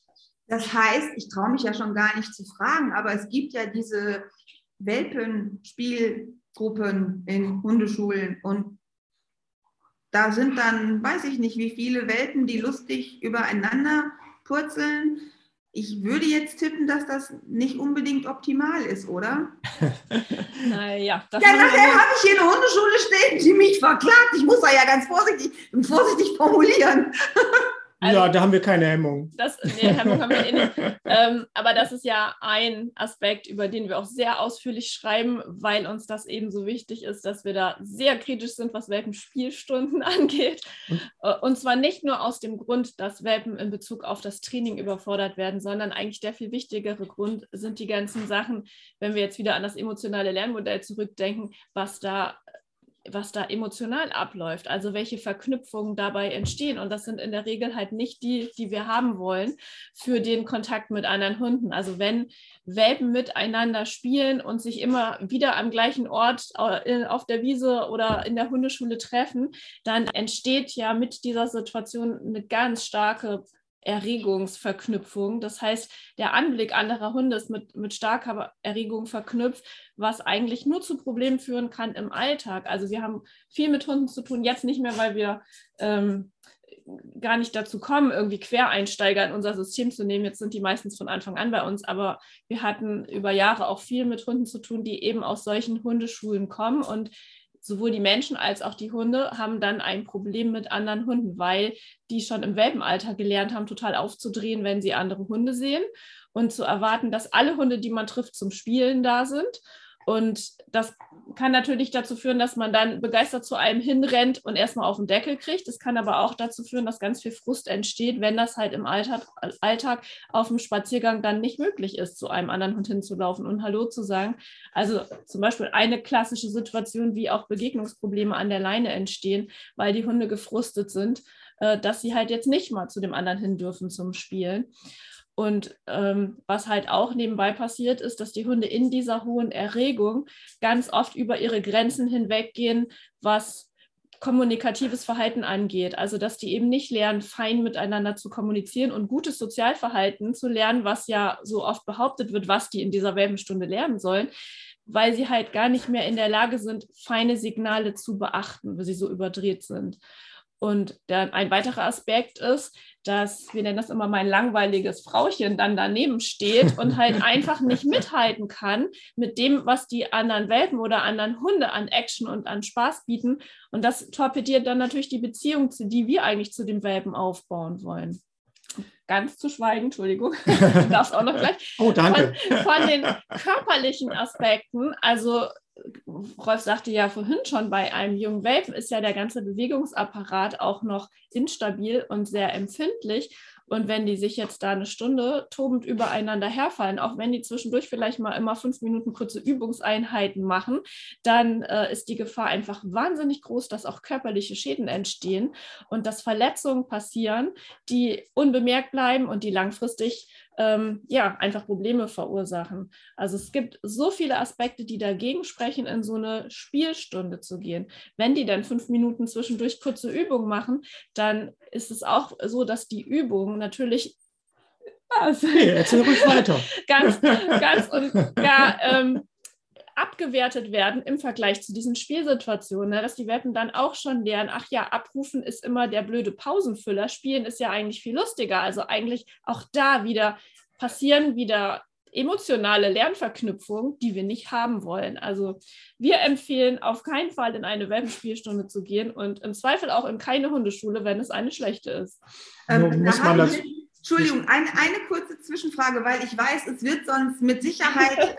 Das heißt, ich traue mich ja schon gar nicht zu fragen, aber es gibt ja diese Welpenspielgruppen in Hundeschulen und da sind dann, weiß ich nicht, wie viele Welpen, die lustig übereinander purzeln. Ich würde jetzt tippen, dass das nicht unbedingt optimal ist, oder? Naja. Ja, nachher habe ich hier eine Hundeschule stehen, die mich verklagt. Ich muss da ja ganz vorsichtig formulieren. Also, ja, da haben wir keine Hemmung. Hemmung haben wir eh nicht. Aber das ist ja ein Aspekt, über den wir auch sehr ausführlich schreiben, weil uns das eben so wichtig ist, dass wir da sehr kritisch sind, was Welpenspielstunden angeht. Und zwar nicht nur aus dem Grund, dass Welpen in Bezug auf das Training überfordert werden, sondern eigentlich der viel wichtigere Grund sind die ganzen Sachen, wenn wir jetzt wieder an das emotionale Lernmodell zurückdenken, was da emotional abläuft, also welche Verknüpfungen dabei entstehen. Und das sind in der Regel halt nicht die, die wir haben wollen für den Kontakt mit anderen Hunden. Also wenn Welpen miteinander spielen und sich immer wieder am gleichen Ort auf der Wiese oder in der Hundeschule treffen, dann entsteht ja mit dieser Situation eine ganz starke Erregungsverknüpfung. Das heißt, der Anblick anderer Hunde ist mit starker Erregung verknüpft, was eigentlich nur zu Problemen führen kann im Alltag. Also wir haben viel mit Hunden zu tun, jetzt nicht mehr, weil wir gar nicht dazu kommen, irgendwie Quereinsteiger in unser System zu nehmen. Jetzt sind die meistens von Anfang an bei uns, aber wir hatten über Jahre auch viel mit Hunden zu tun, die eben aus solchen Hundeschulen kommen, und sowohl die Menschen als auch die Hunde haben dann ein Problem mit anderen Hunden, weil die schon im Welpenalter gelernt haben, total aufzudrehen, wenn sie andere Hunde sehen, und zu erwarten, dass alle Hunde, die man trifft, zum Spielen da sind. Und das kann natürlich dazu führen, dass man dann begeistert zu einem hinrennt und erstmal auf den Deckel kriegt. Das kann aber auch dazu führen, dass ganz viel Frust entsteht, wenn das halt im Alltag auf dem Spaziergang dann nicht möglich ist, zu einem anderen Hund hinzulaufen und Hallo zu sagen. Also zum Beispiel eine klassische Situation, wie auch Begegnungsprobleme an der Leine entstehen, weil die Hunde gefrustet sind, dass sie halt jetzt nicht mal zu dem anderen hin dürfen zum Spielen. Und was halt auch nebenbei passiert, ist, dass die Hunde in dieser hohen Erregung ganz oft über ihre Grenzen hinweggehen, was kommunikatives Verhalten angeht. Also dass die eben nicht lernen, fein miteinander zu kommunizieren und gutes Sozialverhalten zu lernen, was ja so oft behauptet wird, was die in dieser Welpenstunde lernen sollen, weil sie halt gar nicht mehr in der Lage sind, feine Signale zu beachten, weil sie so überdreht sind. Und ein weiterer Aspekt ist, dass, wir nennen das immer, mein langweiliges Frauchen dann daneben steht und halt einfach nicht mithalten kann mit dem, was die anderen Welpen oder anderen Hunde an Action und an Spaß bieten. Und das torpediert dann natürlich die Beziehung, die wir eigentlich zu dem Welpen aufbauen wollen. Ganz zu schweigen, Entschuldigung, du darfst auch noch gleich. Oh, danke. Von den körperlichen Aspekten, also Rolf sagte ja vorhin schon, bei einem jungen Welpen ist ja der ganze Bewegungsapparat auch noch instabil und sehr empfindlich. Und wenn die sich jetzt da eine Stunde tobend übereinander herfallen, auch wenn die zwischendurch vielleicht mal immer 5 Minuten kurze Übungseinheiten machen, dann ist die Gefahr einfach wahnsinnig groß, dass auch körperliche Schäden entstehen und dass Verletzungen passieren, die unbemerkt bleiben und die langfristig einfach Probleme verursachen. Also es gibt so viele Aspekte, die dagegen sprechen, in so eine Spielstunde zu gehen. Wenn die dann 5 Minuten zwischendurch kurze Übungen machen, dann ist es auch so, dass die Übungen natürlich erzähl ruhig weiter. ganz und gar abgewertet werden im Vergleich zu diesen Spielsituationen, dass die Welpen dann auch schon lernen, ach ja, abrufen ist immer der blöde Pausenfüller, spielen ist ja eigentlich viel lustiger. Also eigentlich auch da passieren wieder emotionale Lernverknüpfungen, die wir nicht haben wollen. Also wir empfehlen auf keinen Fall, in eine Welpenspielstunde zu gehen und im Zweifel auch in keine Hundeschule, wenn es eine schlechte ist. Entschuldigung, eine kurze Zwischenfrage, weil ich weiß, es wird sonst mit Sicherheit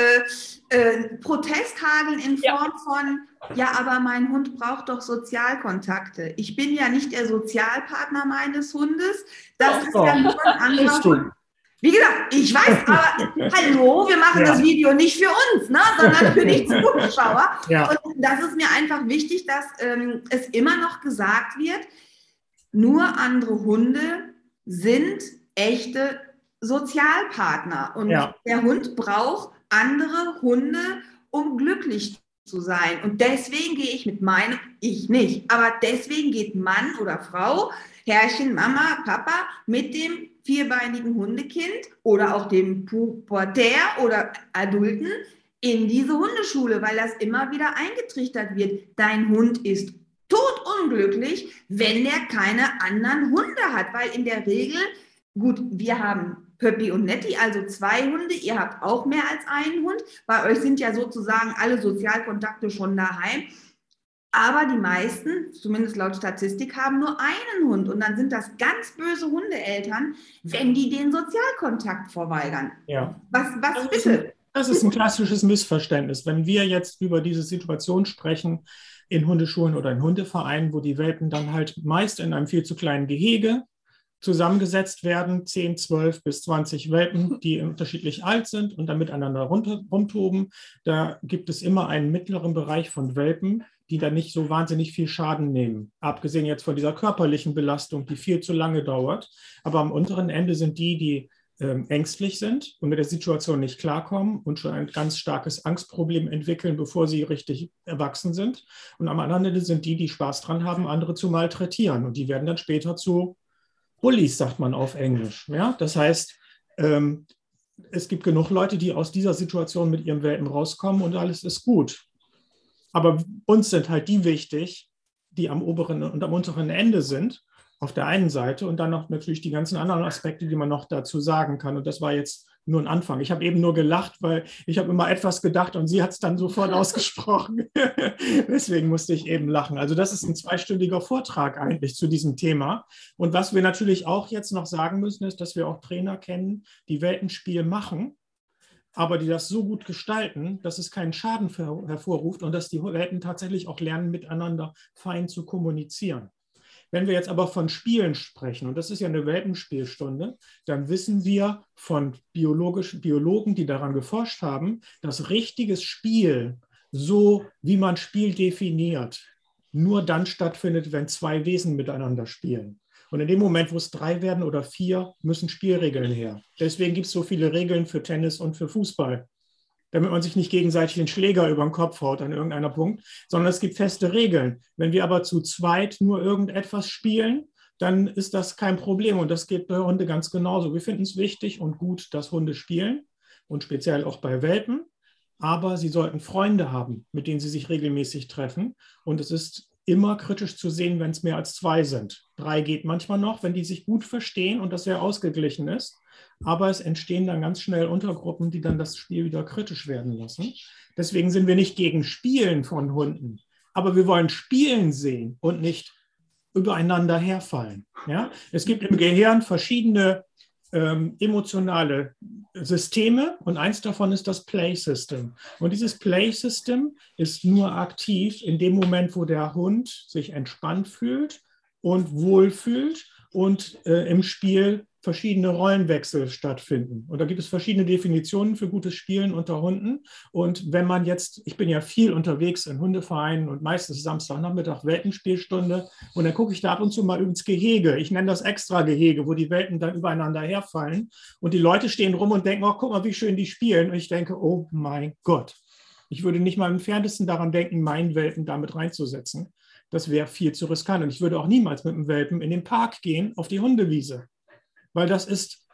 Protest hageln in Form von, ja, aber mein Hund braucht doch Sozialkontakte. Ich bin ja nicht der Sozialpartner meines Hundes. Das ist ja nur ein anderer Hund. Wie gesagt, ich weiß, aber hallo, wir machen das Video nicht für uns, ne, sondern für die Zuschauer. Ja. Und das ist mir einfach wichtig, dass es immer noch gesagt wird, nur andere Hunde sind echte Sozialpartner. Und der Hund braucht andere Hunde, um glücklich zu sein. Und deswegen gehe ich ich nicht, aber deswegen geht Mann oder Frau, Herrchen, Mama, Papa mit dem vierbeinigen Hundekind oder auch dem Pubertär oder Adulten in diese Hundeschule, weil das immer wieder eingetrichtert wird. Dein Hund ist totunglücklich, wenn er keine anderen Hunde hat, weil in der Regel, gut, wir haben Pöppi und Netti, also 2 Hunde, ihr habt auch mehr als einen Hund, bei euch sind ja sozusagen alle Sozialkontakte schon daheim. Aber die meisten, zumindest laut Statistik, haben nur einen Hund. Und dann sind das ganz böse Hundeeltern, wenn die den Sozialkontakt verweigern. Ja. Was bitte? Das ist ein klassisches Missverständnis. Wenn wir jetzt über diese Situation sprechen in Hundeschulen oder in Hundevereinen, wo die Welpen dann halt meist in einem viel zu kleinen Gehege zusammengesetzt werden, 10, 12 bis 20 Welpen, die unterschiedlich alt sind und dann miteinander rumtoben. Da gibt es immer einen mittleren Bereich von Welpen, die dann nicht so wahnsinnig viel Schaden nehmen. Abgesehen jetzt von dieser körperlichen Belastung, die viel zu lange dauert. Aber am unteren Ende sind die ängstlich sind und mit der Situation nicht klarkommen und schon ein ganz starkes Angstproblem entwickeln, bevor sie richtig erwachsen sind. Und am anderen Ende sind die Spaß dran haben, andere zu malträtieren. Und die werden dann später zu Bullies, sagt man auf Englisch. Ja? Das heißt, es gibt genug Leute, die aus dieser Situation mit ihrem Welpen rauskommen und alles ist gut. Aber uns sind halt die wichtig, die am oberen und am unteren Ende sind, auf der einen Seite und dann noch natürlich die ganzen anderen Aspekte, die man noch dazu sagen kann. Und das war jetzt nur ein Anfang. Ich habe eben nur gelacht, weil ich habe immer etwas gedacht und sie hat es dann sofort ausgesprochen. Deswegen musste ich eben lachen. Also das ist ein 2-stündiger Vortrag eigentlich zu diesem Thema. Und was wir natürlich auch jetzt noch sagen müssen, ist, dass wir auch Trainer kennen, die Welpenspiel machen, aber die das so gut gestalten, dass es keinen Schaden hervorruft und dass die Welpen tatsächlich auch lernen, miteinander fein zu kommunizieren. Wenn wir jetzt aber von Spielen sprechen, und das ist ja eine Welpenspielstunde, dann wissen wir von Biologen, die daran geforscht haben, dass richtiges Spiel, so wie man Spiel definiert, nur dann stattfindet, wenn 2 Wesen miteinander spielen. Und in dem Moment, wo es 3 werden oder 4, müssen Spielregeln her. Deswegen gibt es so viele Regeln für Tennis und für Fußball, damit man sich nicht gegenseitig den Schläger über den Kopf haut an irgendeiner Punkt, sondern es gibt feste Regeln. Wenn wir aber zu zweit nur irgendetwas spielen, dann ist das kein Problem und das geht bei Hunden ganz genauso. Wir finden es wichtig und gut, dass Hunde spielen und speziell auch bei Welpen, aber sie sollten Freunde haben, mit denen sie sich regelmäßig treffen und es ist immer kritisch zu sehen, wenn es mehr als 2 sind. 3 geht manchmal noch, wenn die sich gut verstehen und das sehr ausgeglichen ist. Aber es entstehen dann ganz schnell Untergruppen, die dann das Spiel wieder kritisch werden lassen. Deswegen sind wir nicht gegen Spielen von Hunden, aber wir wollen Spielen sehen und nicht übereinander herfallen. Ja? Es gibt im Gehirn verschiedene emotionale Systeme und eins davon ist das Play System. Und dieses Play System ist nur aktiv in dem Moment, wo der Hund sich entspannt fühlt und wohlfühlt und im Spiel verschiedene Rollenwechsel stattfinden. Und da gibt es verschiedene Definitionen für gutes Spielen unter Hunden. Und wenn man jetzt, ich bin ja viel unterwegs in Hundevereinen und meistens Samstagnachmittag Welpenspielstunde und dann gucke ich da ab und zu mal ins Gehege. Ich nenne das Extra-Gehege, wo die Welpen dann übereinander herfallen. Und die Leute stehen rum und denken, oh, guck mal, wie schön die spielen. Und ich denke, oh mein Gott. Ich würde nicht mal im Entferntesten daran denken, meinen Welpen damit reinzusetzen. Das wäre viel zu riskant. Und ich würde auch niemals mit dem Welpen in den Park gehen, auf die Hundewiese. Weil das ist,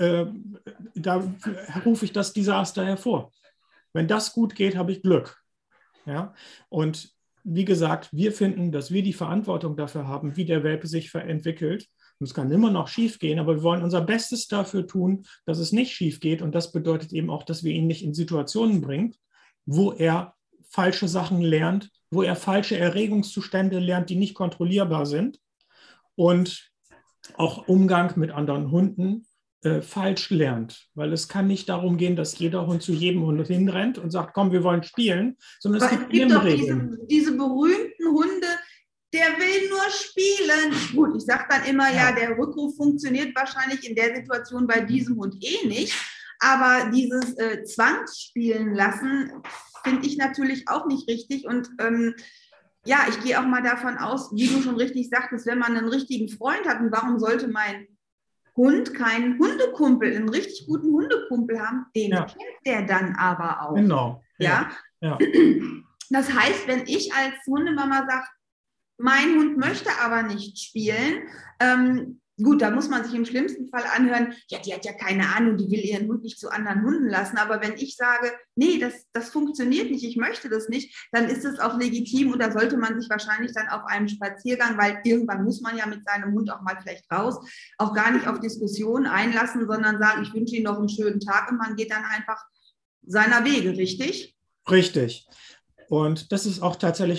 da rufe ich das Desaster hervor. Wenn das gut geht, habe ich Glück. Ja? Und wie gesagt, wir finden, dass wir die Verantwortung dafür haben, wie der Welpe sich entwickelt. Und es kann immer noch schief gehen, aber wir wollen unser Bestes dafür tun, dass es nicht schief geht. Und das bedeutet eben auch, dass wir ihn nicht in Situationen bringen, wo er falsche Sachen lernt, wo er falsche Erregungszustände lernt, die nicht kontrollierbar sind. Und auch Umgang mit anderen Hunden falsch lernt. Weil es kann nicht darum gehen, dass jeder Hund zu jedem Hund hinrennt und sagt, komm, wir wollen spielen, sondern es gibt doch Regeln. Diese berühmten Hunde, der will nur spielen. Gut, ich sage dann immer, ja, der Rückruf funktioniert wahrscheinlich in der Situation bei diesem Hund eh nicht. Aber dieses Zwangsspielen lassen, finde ich natürlich auch nicht richtig. Und ja, ich gehe auch mal davon aus, wie du schon richtig sagtest, wenn man einen richtigen Freund hat, und warum sollte mein Hund keinen Hundekumpel, einen richtig guten Hundekumpel haben, den kennt der dann aber auch. Genau. Ja? Ja. Das heißt, wenn ich als Hundemama sage, mein Hund möchte aber nicht spielen, gut, da muss man sich im schlimmsten Fall anhören, ja, die hat ja keine Ahnung, die will ihren Hund nicht zu anderen Hunden lassen. Aber wenn ich sage, nee, das funktioniert nicht, ich möchte das nicht, dann ist es auch legitim und da sollte man sich wahrscheinlich dann auf einem Spaziergang, weil irgendwann muss man ja mit seinem Hund auch mal vielleicht raus, auch gar nicht auf Diskussionen einlassen, sondern sagen, ich wünsche Ihnen noch einen schönen Tag und man geht dann einfach seiner Wege, richtig? Richtig. Und das ist auch tatsächlich ein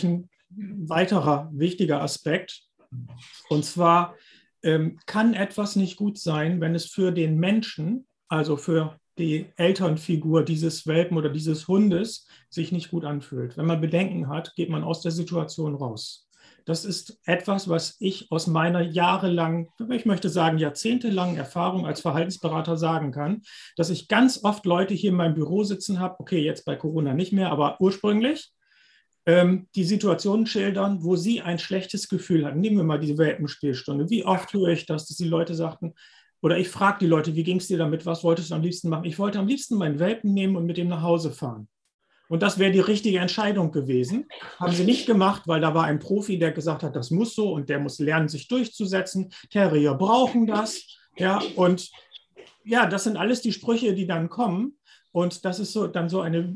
ein weiterer wichtiger Aspekt. Und zwar kann etwas nicht gut sein, wenn es für den Menschen, also für die Elternfigur dieses Welpen oder dieses Hundes, sich nicht gut anfühlt. Wenn man Bedenken hat, geht man aus der Situation raus. Das ist etwas, was ich aus meiner jahrelang, ich möchte sagen jahrzehntelangen Erfahrung als Verhaltensberater sagen kann, dass ich ganz oft Leute hier in meinem Büro sitzen habe, okay, jetzt bei Corona nicht mehr, aber ursprünglich, die Situationen schildern, wo sie ein schlechtes Gefühl hatten. Nehmen wir mal diese Welpenspielstunde. Wie oft höre ich das, dass die Leute sagten, oder ich frage die Leute, wie ging es dir damit, was wolltest du am liebsten machen? Ich wollte am liebsten meinen Welpen nehmen und mit dem nach Hause fahren. Und das wäre die richtige Entscheidung gewesen. Haben sie nicht gemacht, weil da war ein Profi, der gesagt hat, das muss so und der muss lernen, sich durchzusetzen. Terrier brauchen das. Ja, und ja, das sind alles die Sprüche, die dann kommen. Und das ist dann so eine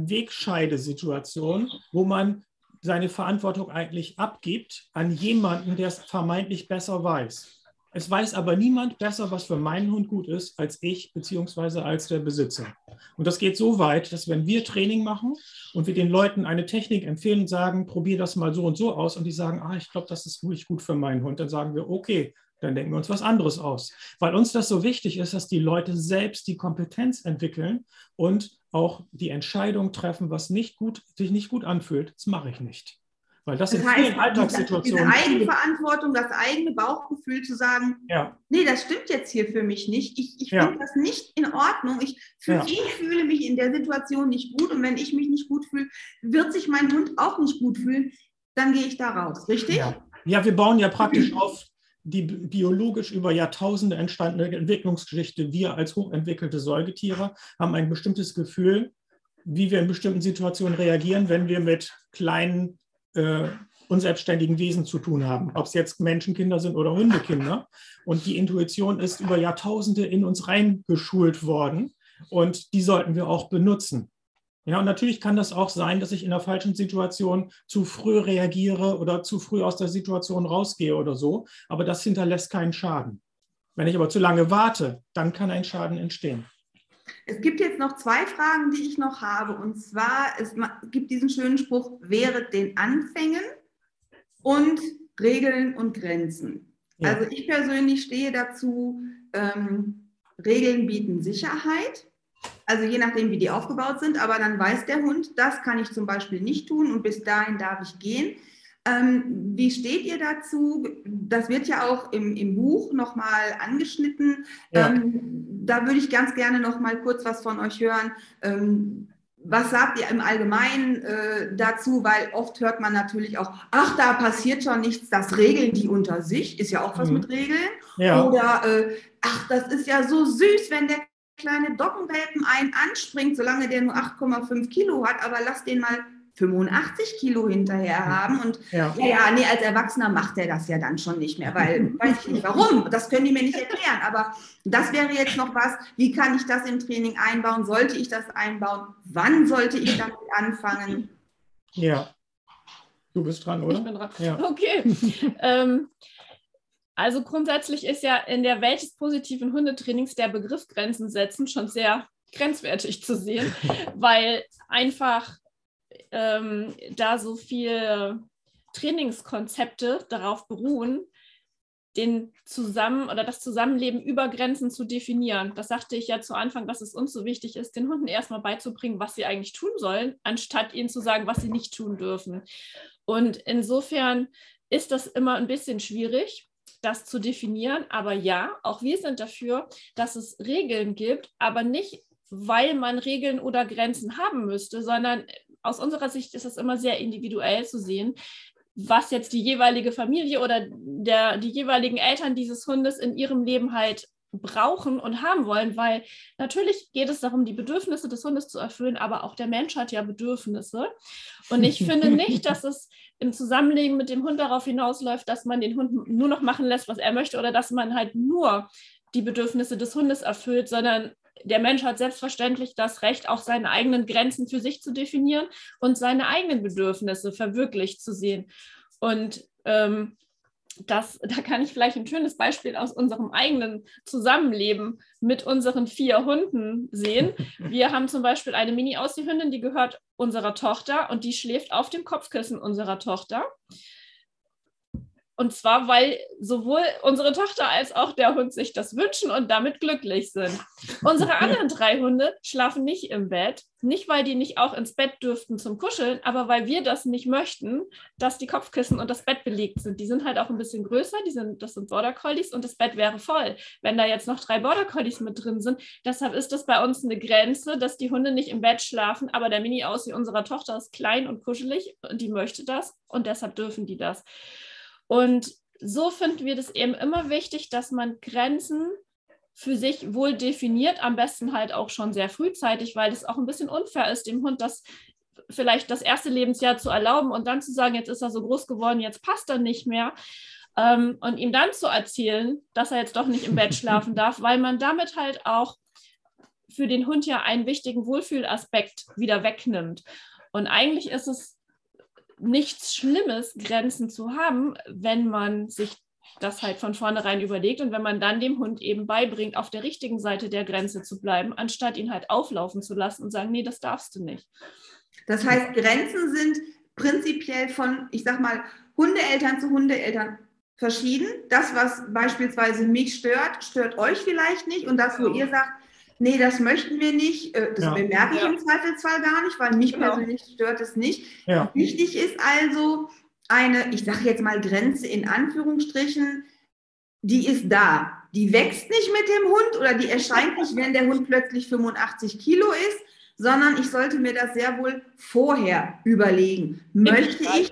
Wegscheidesituation, wo man seine Verantwortung eigentlich abgibt an jemanden, der es vermeintlich besser weiß. Es weiß aber niemand besser, was für meinen Hund gut ist, als ich beziehungsweise als der Besitzer. Und das geht so weit, dass wenn wir Training machen und wir den Leuten eine Technik empfehlen und sagen, probier das mal so und so aus und die sagen, ich glaube, das ist wirklich gut für meinen Hund, dann sagen wir, okay, dann denken wir uns was anderes aus. Weil uns das so wichtig ist, dass die Leute selbst die Kompetenz entwickeln und auch die Entscheidung treffen, was sich nicht gut anfühlt, das mache ich nicht. Weil das in vielen Alltagssituationen. Diese Eigenverantwortung, das eigene Bauchgefühl zu sagen, nee, das stimmt jetzt hier für mich nicht. Ich finde das nicht in Ordnung. Ich fühle mich in der Situation nicht gut und wenn ich mich nicht gut fühle, wird sich mein Hund auch nicht gut fühlen. Dann gehe ich da raus, richtig? Ja, wir bauen ja praktisch auf die biologisch über Jahrtausende entstandene Entwicklungsgeschichte. Wir als hochentwickelte Säugetiere haben ein bestimmtes Gefühl, wie wir in bestimmten Situationen reagieren, wenn wir mit kleinen unselbstständigen Wesen zu tun haben, ob es jetzt Menschenkinder sind oder Hundekinder. Und die Intuition ist über Jahrtausende in uns reingeschult worden und die sollten wir auch benutzen. Ja, und natürlich kann das auch sein, dass ich in der falschen Situation zu früh reagiere oder zu früh aus der Situation rausgehe oder so, aber das hinterlässt keinen Schaden. Wenn ich aber zu lange warte, dann kann ein Schaden entstehen. Es gibt jetzt noch 2 Fragen, die ich noch habe. Und zwar, es gibt diesen schönen Spruch, wehret den Anfängen und Regeln und Grenzen. Ja. Also ich persönlich stehe dazu, Regeln bieten Sicherheit. Also je nachdem, wie die aufgebaut sind. Aber dann weiß der Hund, das kann ich zum Beispiel nicht tun und bis dahin darf ich gehen. Wie steht ihr dazu? Das wird ja auch im Buch nochmal angeschnitten. Ja. Da würde ich ganz gerne noch mal kurz was von euch hören. Was sagt ihr im Allgemeinen dazu? Weil oft hört man natürlich auch, ach, da passiert schon nichts, das regeln die unter sich, ist ja auch was mit Regeln. Ja. Oder, ach, das ist ja so süß, wenn der kleine Doggenwelpen einen anspringt, solange der nur 8,5 Kilo hat, aber lass den mal 85 Kilo hinterher haben und nee, als Erwachsener macht er das ja dann schon nicht mehr, weil, weiß ich nicht warum, das können die mir nicht erklären, aber das wäre jetzt noch was, wie kann ich das im Training einbauen, sollte ich das einbauen, wann sollte ich damit anfangen? Ja, du bist dran, oder? Ich bin dran, okay. Also grundsätzlich ist ja in der Welt des positiven Hundetrainings der Begriff Grenzen setzen schon sehr grenzwertig zu sehen, weil einfach da so viele Trainingskonzepte darauf beruhen, das Zusammenleben über Grenzen zu definieren. Das sagte ich ja zu Anfang, dass es uns so wichtig ist, den Hunden erstmal beizubringen, was sie eigentlich tun sollen, anstatt ihnen zu sagen, was sie nicht tun dürfen. Und insofern ist das immer ein bisschen schwierig, das zu definieren. Aber ja, auch wir sind dafür, dass es Regeln gibt, aber nicht, weil man Regeln oder Grenzen haben müsste, sondern aus unserer Sicht ist es immer sehr individuell zu sehen, was jetzt die jeweilige Familie oder die jeweiligen Eltern dieses Hundes in ihrem Leben halt brauchen und haben wollen, weil natürlich geht es darum, die Bedürfnisse des Hundes zu erfüllen, aber auch der Mensch hat ja Bedürfnisse. Und ich finde nicht, dass es im Zusammenleben mit dem Hund darauf hinausläuft, dass man den Hund nur noch machen lässt, was er möchte, oder dass man halt nur die Bedürfnisse des Hundes erfüllt, sondern der Mensch hat selbstverständlich das Recht, auch seine eigenen Grenzen für sich zu definieren und seine eigenen Bedürfnisse verwirklicht zu sehen. Und da kann ich vielleicht ein schönes Beispiel aus unserem eigenen Zusammenleben mit unseren 4 Hunden sehen. Wir haben zum Beispiel eine Mini-Aussie-Hündin, die gehört unserer Tochter und die schläft auf dem Kopfkissen unserer Tochter. Und zwar, weil sowohl unsere Tochter als auch der Hund sich das wünschen und damit glücklich sind. Unsere anderen 3 Hunde schlafen nicht im Bett. Nicht, weil die nicht auch ins Bett dürften zum Kuscheln, aber weil wir das nicht möchten, dass die Kopfkissen und das Bett belegt sind. Die sind halt auch ein bisschen größer, das sind Border Collies und das Bett wäre voll, wenn da jetzt noch 3 Border Collies mit drin sind. Deshalb ist das bei uns eine Grenze, dass die Hunde nicht im Bett schlafen, aber der Mini-Aussie unserer Tochter ist klein und kuschelig und die möchte das und deshalb dürfen die das. Und so finden wir das eben immer wichtig, dass man Grenzen für sich wohl definiert, am besten halt auch schon sehr frühzeitig, weil es auch ein bisschen unfair ist, dem Hund das vielleicht das erste Lebensjahr zu erlauben und dann zu sagen, jetzt ist er so groß geworden, jetzt passt er nicht mehr. Und ihm dann zu erzählen, dass er jetzt doch nicht im Bett schlafen darf, weil man damit halt auch für den Hund ja einen wichtigen Wohlfühlaspekt wieder wegnimmt. Und eigentlich ist es nichts Schlimmes, Grenzen zu haben, wenn man sich das halt von vornherein überlegt und wenn man dann dem Hund eben beibringt, auf der richtigen Seite der Grenze zu bleiben, anstatt ihn halt auflaufen zu lassen und sagen, nee, das darfst du nicht. Das heißt, Grenzen sind prinzipiell von, ich sag mal, Hundeeltern zu Hundeeltern verschieden. Das, was beispielsweise mich stört, stört euch vielleicht nicht und das, wo ihr sagt, nee, das möchten wir nicht, das bemerke ich im Zweifelsfall gar nicht, weil mich persönlich stört es nicht. Ja. Wichtig ist also eine, ich sage jetzt mal Grenze in Anführungsstrichen, die ist da. Die wächst nicht mit dem Hund oder die erscheint nicht, wenn der Hund plötzlich 85 Kilo ist, sondern ich sollte mir das sehr wohl vorher überlegen. Möchte ich,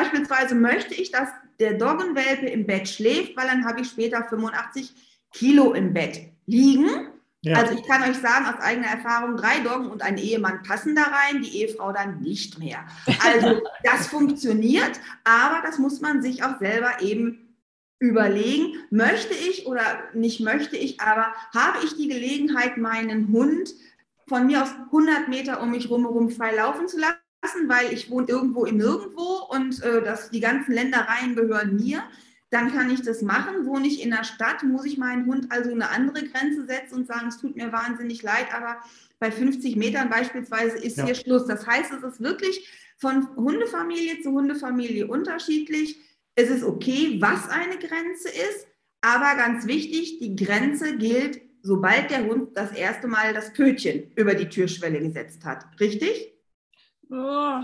dass der Doggenwelpe im Bett schläft, weil dann habe ich später 85 Kilo im Bett liegen. Ja. Also ich kann euch sagen, aus eigener Erfahrung, 3 Doggen und ein Ehemann passen da rein, die Ehefrau dann nicht mehr. Also das funktioniert, aber das muss man sich auch selber eben überlegen. Möchte ich oder nicht möchte ich, aber habe ich die Gelegenheit, meinen Hund von mir aus 100 Meter um mich herum frei laufen zu lassen, weil ich wohne irgendwo im Nirgendwo und die ganzen Ländereien gehören mir. Dann kann ich das machen. Wohne ich in der Stadt, muss ich meinen Hund also eine andere Grenze setzen und sagen, es tut mir wahnsinnig leid, aber bei 50 Metern beispielsweise ist hier Schluss. Das heißt, es ist wirklich von Hundefamilie zu Hundefamilie unterschiedlich. Es ist okay, was eine Grenze ist, aber ganz wichtig, die Grenze gilt, sobald der Hund das erste Mal das Pfötchen über die Türschwelle gesetzt hat. Richtig? Oh.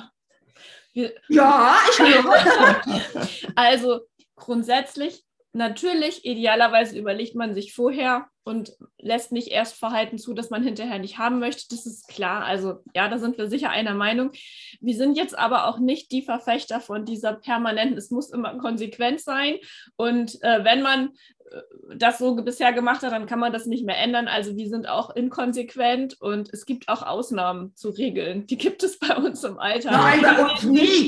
Ja, ich höre. Also grundsätzlich, natürlich, idealerweise überlegt man sich vorher und lässt nicht erst Verhalten zu, das man hinterher nicht haben möchte. Das ist klar. Also ja, da sind wir sicher einer Meinung. Wir sind jetzt aber auch nicht die Verfechter von dieser permanenten, es muss immer konsequent sein. Und wenn man das so bisher gemacht hat, dann kann man das nicht mehr ändern. Also wir sind auch inkonsequent und es gibt auch Ausnahmen zu Regeln. Die gibt es bei uns im Alltag. Nein, bei uns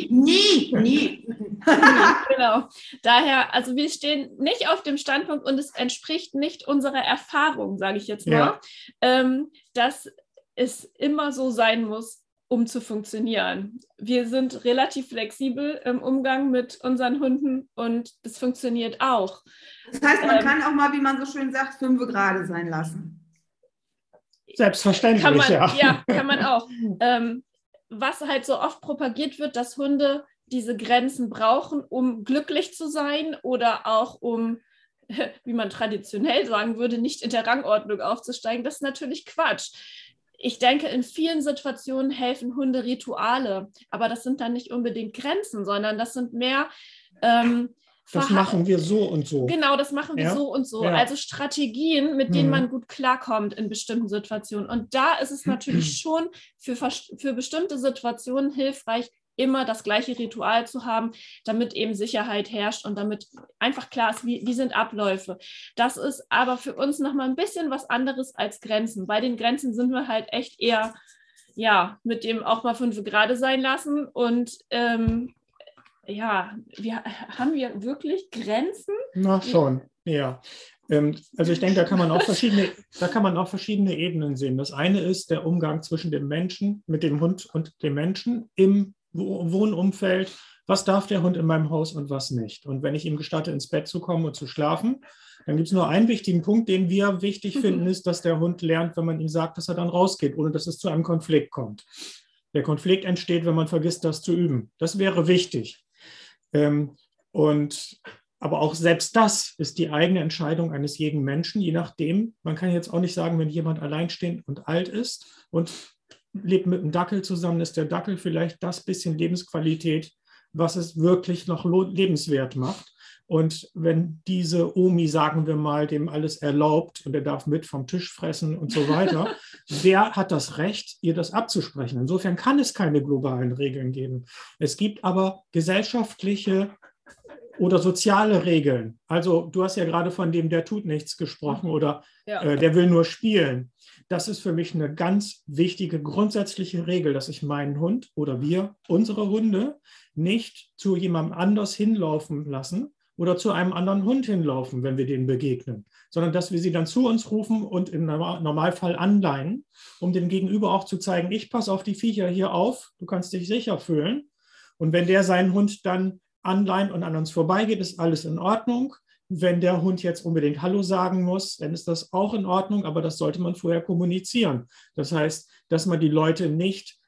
nie. Genau. Daher, also wir stehen nicht auf dem Standpunkt und es entspricht nicht unserer Erfahrung, sage ich jetzt mal, dass es immer so sein muss, um zu funktionieren. Wir sind relativ flexibel im Umgang mit unseren Hunden und das funktioniert auch. Das heißt, man kann auch mal, wie man so schön sagt, 5 gerade sein lassen. Selbstverständlich, ja. Kann man auch. Was halt so oft propagiert wird, dass Hunde diese Grenzen brauchen, um glücklich zu sein oder auch um, wie man traditionell sagen würde, nicht in der Rangordnung aufzusteigen, das ist natürlich Quatsch. Ich denke, in vielen Situationen helfen Hunde Rituale, aber das sind dann nicht unbedingt Grenzen, sondern das sind mehr das machen wir so und so. Genau, das machen wir so und so. Ja. Also Strategien, mit denen man gut klarkommt in bestimmten Situationen. Und da ist es natürlich schon für bestimmte Situationen hilfreich, immer das gleiche Ritual zu haben, damit eben Sicherheit herrscht und damit einfach klar ist, wie sind Abläufe. Das ist aber für uns nochmal ein bisschen was anderes als Grenzen. Bei den Grenzen sind wir halt echt eher, mit dem auch mal 5 gerade sein lassen und haben wir wirklich Grenzen? Na schon, ja. Also ich denke, da kann man auch verschiedene Ebenen sehen. Das eine ist der Umgang zwischen dem Menschen, mit dem Hund und dem Menschen im Wohnumfeld, was darf der Hund in meinem Haus und was nicht. Und wenn ich ihm gestatte, ins Bett zu kommen und zu schlafen, dann gibt es nur einen wichtigen Punkt, den wir wichtig finden, ist, dass der Hund lernt, wenn man ihm sagt, dass er dann rausgeht, ohne dass es zu einem Konflikt kommt. Der Konflikt entsteht, wenn man vergisst, das zu üben. Das wäre wichtig. Aber auch selbst das ist die eigene Entscheidung eines jeden Menschen, je nachdem. Man kann jetzt auch nicht sagen, wenn jemand alleinstehend und alt ist und lebt mit einem Dackel zusammen, ist der Dackel vielleicht das bisschen Lebensqualität, was es wirklich noch lebenswert macht. Und wenn diese Omi, sagen wir mal, dem alles erlaubt und er darf mit vom Tisch fressen und so weiter, wer hat das Recht, ihr das abzusprechen? Insofern kann es keine globalen Regeln geben. Es gibt aber gesellschaftliche oder soziale Regeln. Also du hast ja gerade von dem, der tut nichts gesprochen oder der will nur spielen. Das ist für mich eine ganz wichtige grundsätzliche Regel, dass ich meinen Hund oder wir, unsere Hunde, nicht zu jemandem anders hinlaufen lassen oder zu einem anderen Hund hinlaufen, wenn wir denen begegnen, sondern dass wir sie dann zu uns rufen und im Normalfall anleihen, um dem Gegenüber auch zu zeigen, ich passe auf die Viecher hier auf, du kannst dich sicher fühlen. Und wenn der seinen Hund dann anleihen und an uns vorbeigeht, ist alles in Ordnung. Wenn der Hund jetzt unbedingt Hallo sagen muss, dann ist das auch in Ordnung, aber das sollte man vorher kommunizieren. Das heißt, dass man die Leute nicht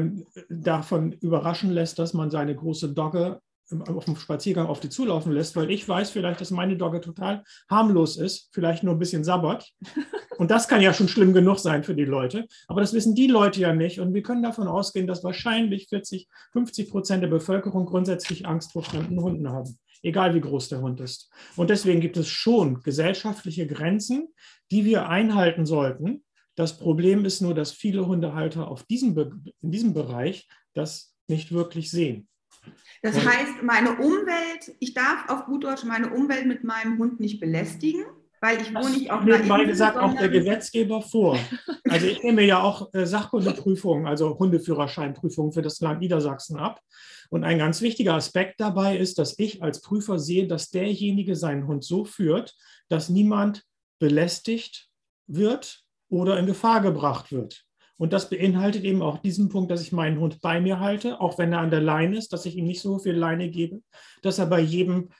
davon überraschen lässt, dass man seine große Dogge auf dem Spaziergang auf die zulaufen lässt, weil ich weiß vielleicht, dass meine Dogge total harmlos ist, vielleicht nur ein bisschen sabbert. Und das kann ja schon schlimm genug sein für die Leute. Aber das wissen die Leute ja nicht. Und wir können davon ausgehen, dass wahrscheinlich 50% der Bevölkerung grundsätzlich Angst vor fremden Hunden haben, egal wie groß der Hund ist. Und deswegen gibt es schon gesellschaftliche Grenzen, die wir einhalten sollten. Das Problem ist nur, dass viele Hundehalter in diesem Bereich das nicht wirklich sehen. Das heißt, meine Umwelt, ich darf auf gut Deutsch meine Umwelt mit meinem Hund nicht belästigen, weil ich wohne nicht auf einer Insel. Mal gesagt, auch der Gesetzgeber vor. Also ich nehme ja auch Sachkundeprüfungen, also Hundeführerscheinprüfungen für das Land Niedersachsen ab. Und ein ganz wichtiger Aspekt dabei ist, dass ich als Prüfer sehe, dass derjenige seinen Hund so führt, dass niemand belästigt wird oder in Gefahr gebracht wird. Und das beinhaltet eben auch diesen Punkt, dass ich meinen Hund bei mir halte, auch wenn er an der Leine ist, dass ich ihm nicht so viel Leine gebe, dass er bei jedem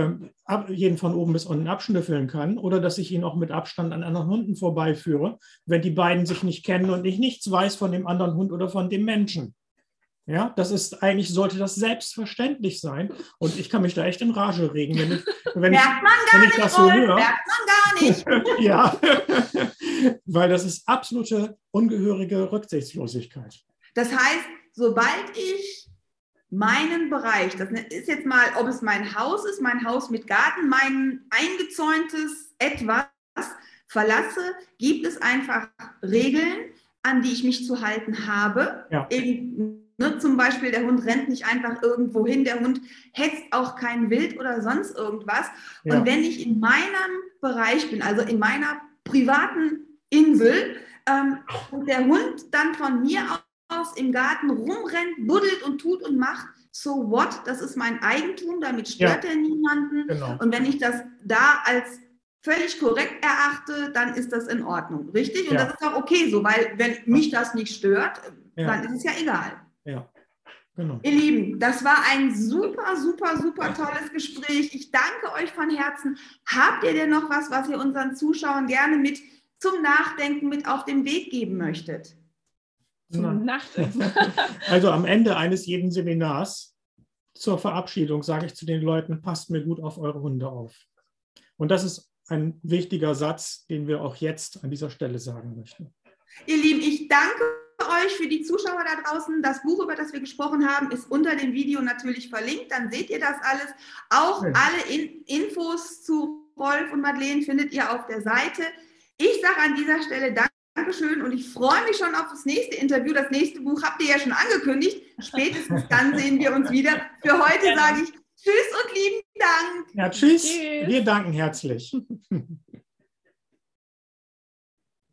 von oben bis unten abschnüffeln kann oder dass ich ihn auch mit Abstand an anderen Hunden vorbeiführe, wenn die beiden sich nicht kennen und ich nichts weiß von dem anderen Hund oder von dem Menschen. Ja, das ist eigentlich, sollte das selbstverständlich sein. Und ich kann mich da echt in Rage regen, wenn ich das so höre. Merkt man gar nicht. Ja, weil das ist absolute ungehörige Rücksichtslosigkeit. Das heißt, sobald ich meinen Bereich, das ist jetzt mal, ob es mein Haus mit Garten, mein eingezäuntes etwas verlasse, gibt es einfach Regeln, an die ich mich zu halten habe. Ja. Zum Beispiel, der Hund rennt nicht einfach irgendwo hin, der Hund hetzt auch kein Wild oder sonst irgendwas. Ja. Und wenn ich in meinem Bereich bin, also in meiner privaten Insel, und der Hund dann von mir aus im Garten rumrennt, buddelt und tut und macht, so what? Das ist mein Eigentum, damit stört er niemanden. Genau. Und wenn ich das da als völlig korrekt erachte, dann ist das in Ordnung, richtig? Und das ist auch okay so, weil wenn mich das nicht stört, dann ist es ja egal. Ja, genau. Ihr Lieben, das war ein super, super, super tolles Gespräch. Ich danke euch von Herzen. Habt ihr denn noch was ihr unseren Zuschauern gerne mit zum Nachdenken mit auf den Weg geben möchtet? Zum Nachdenken. Also am Ende eines jeden Seminars zur Verabschiedung sage ich zu den Leuten, passt mir gut auf eure Hunde auf. Und das ist ein wichtiger Satz, den wir auch jetzt an dieser Stelle sagen möchten. Ihr Lieben, ich danke euch für die Zuschauer da draußen. Das Buch, über das wir gesprochen haben, ist unter dem Video natürlich verlinkt. Dann seht ihr das alles. Auch alle Infos zu Rolf und Madeleine findet ihr auf der Seite. Ich sage an dieser Stelle Dankeschön und ich freue mich schon auf das nächste Interview. Das nächste Buch habt ihr ja schon angekündigt. Spätestens dann sehen wir uns wieder. Für heute sage ich Tschüss und lieben Dank. Ja, tschüss. Wir danken herzlich.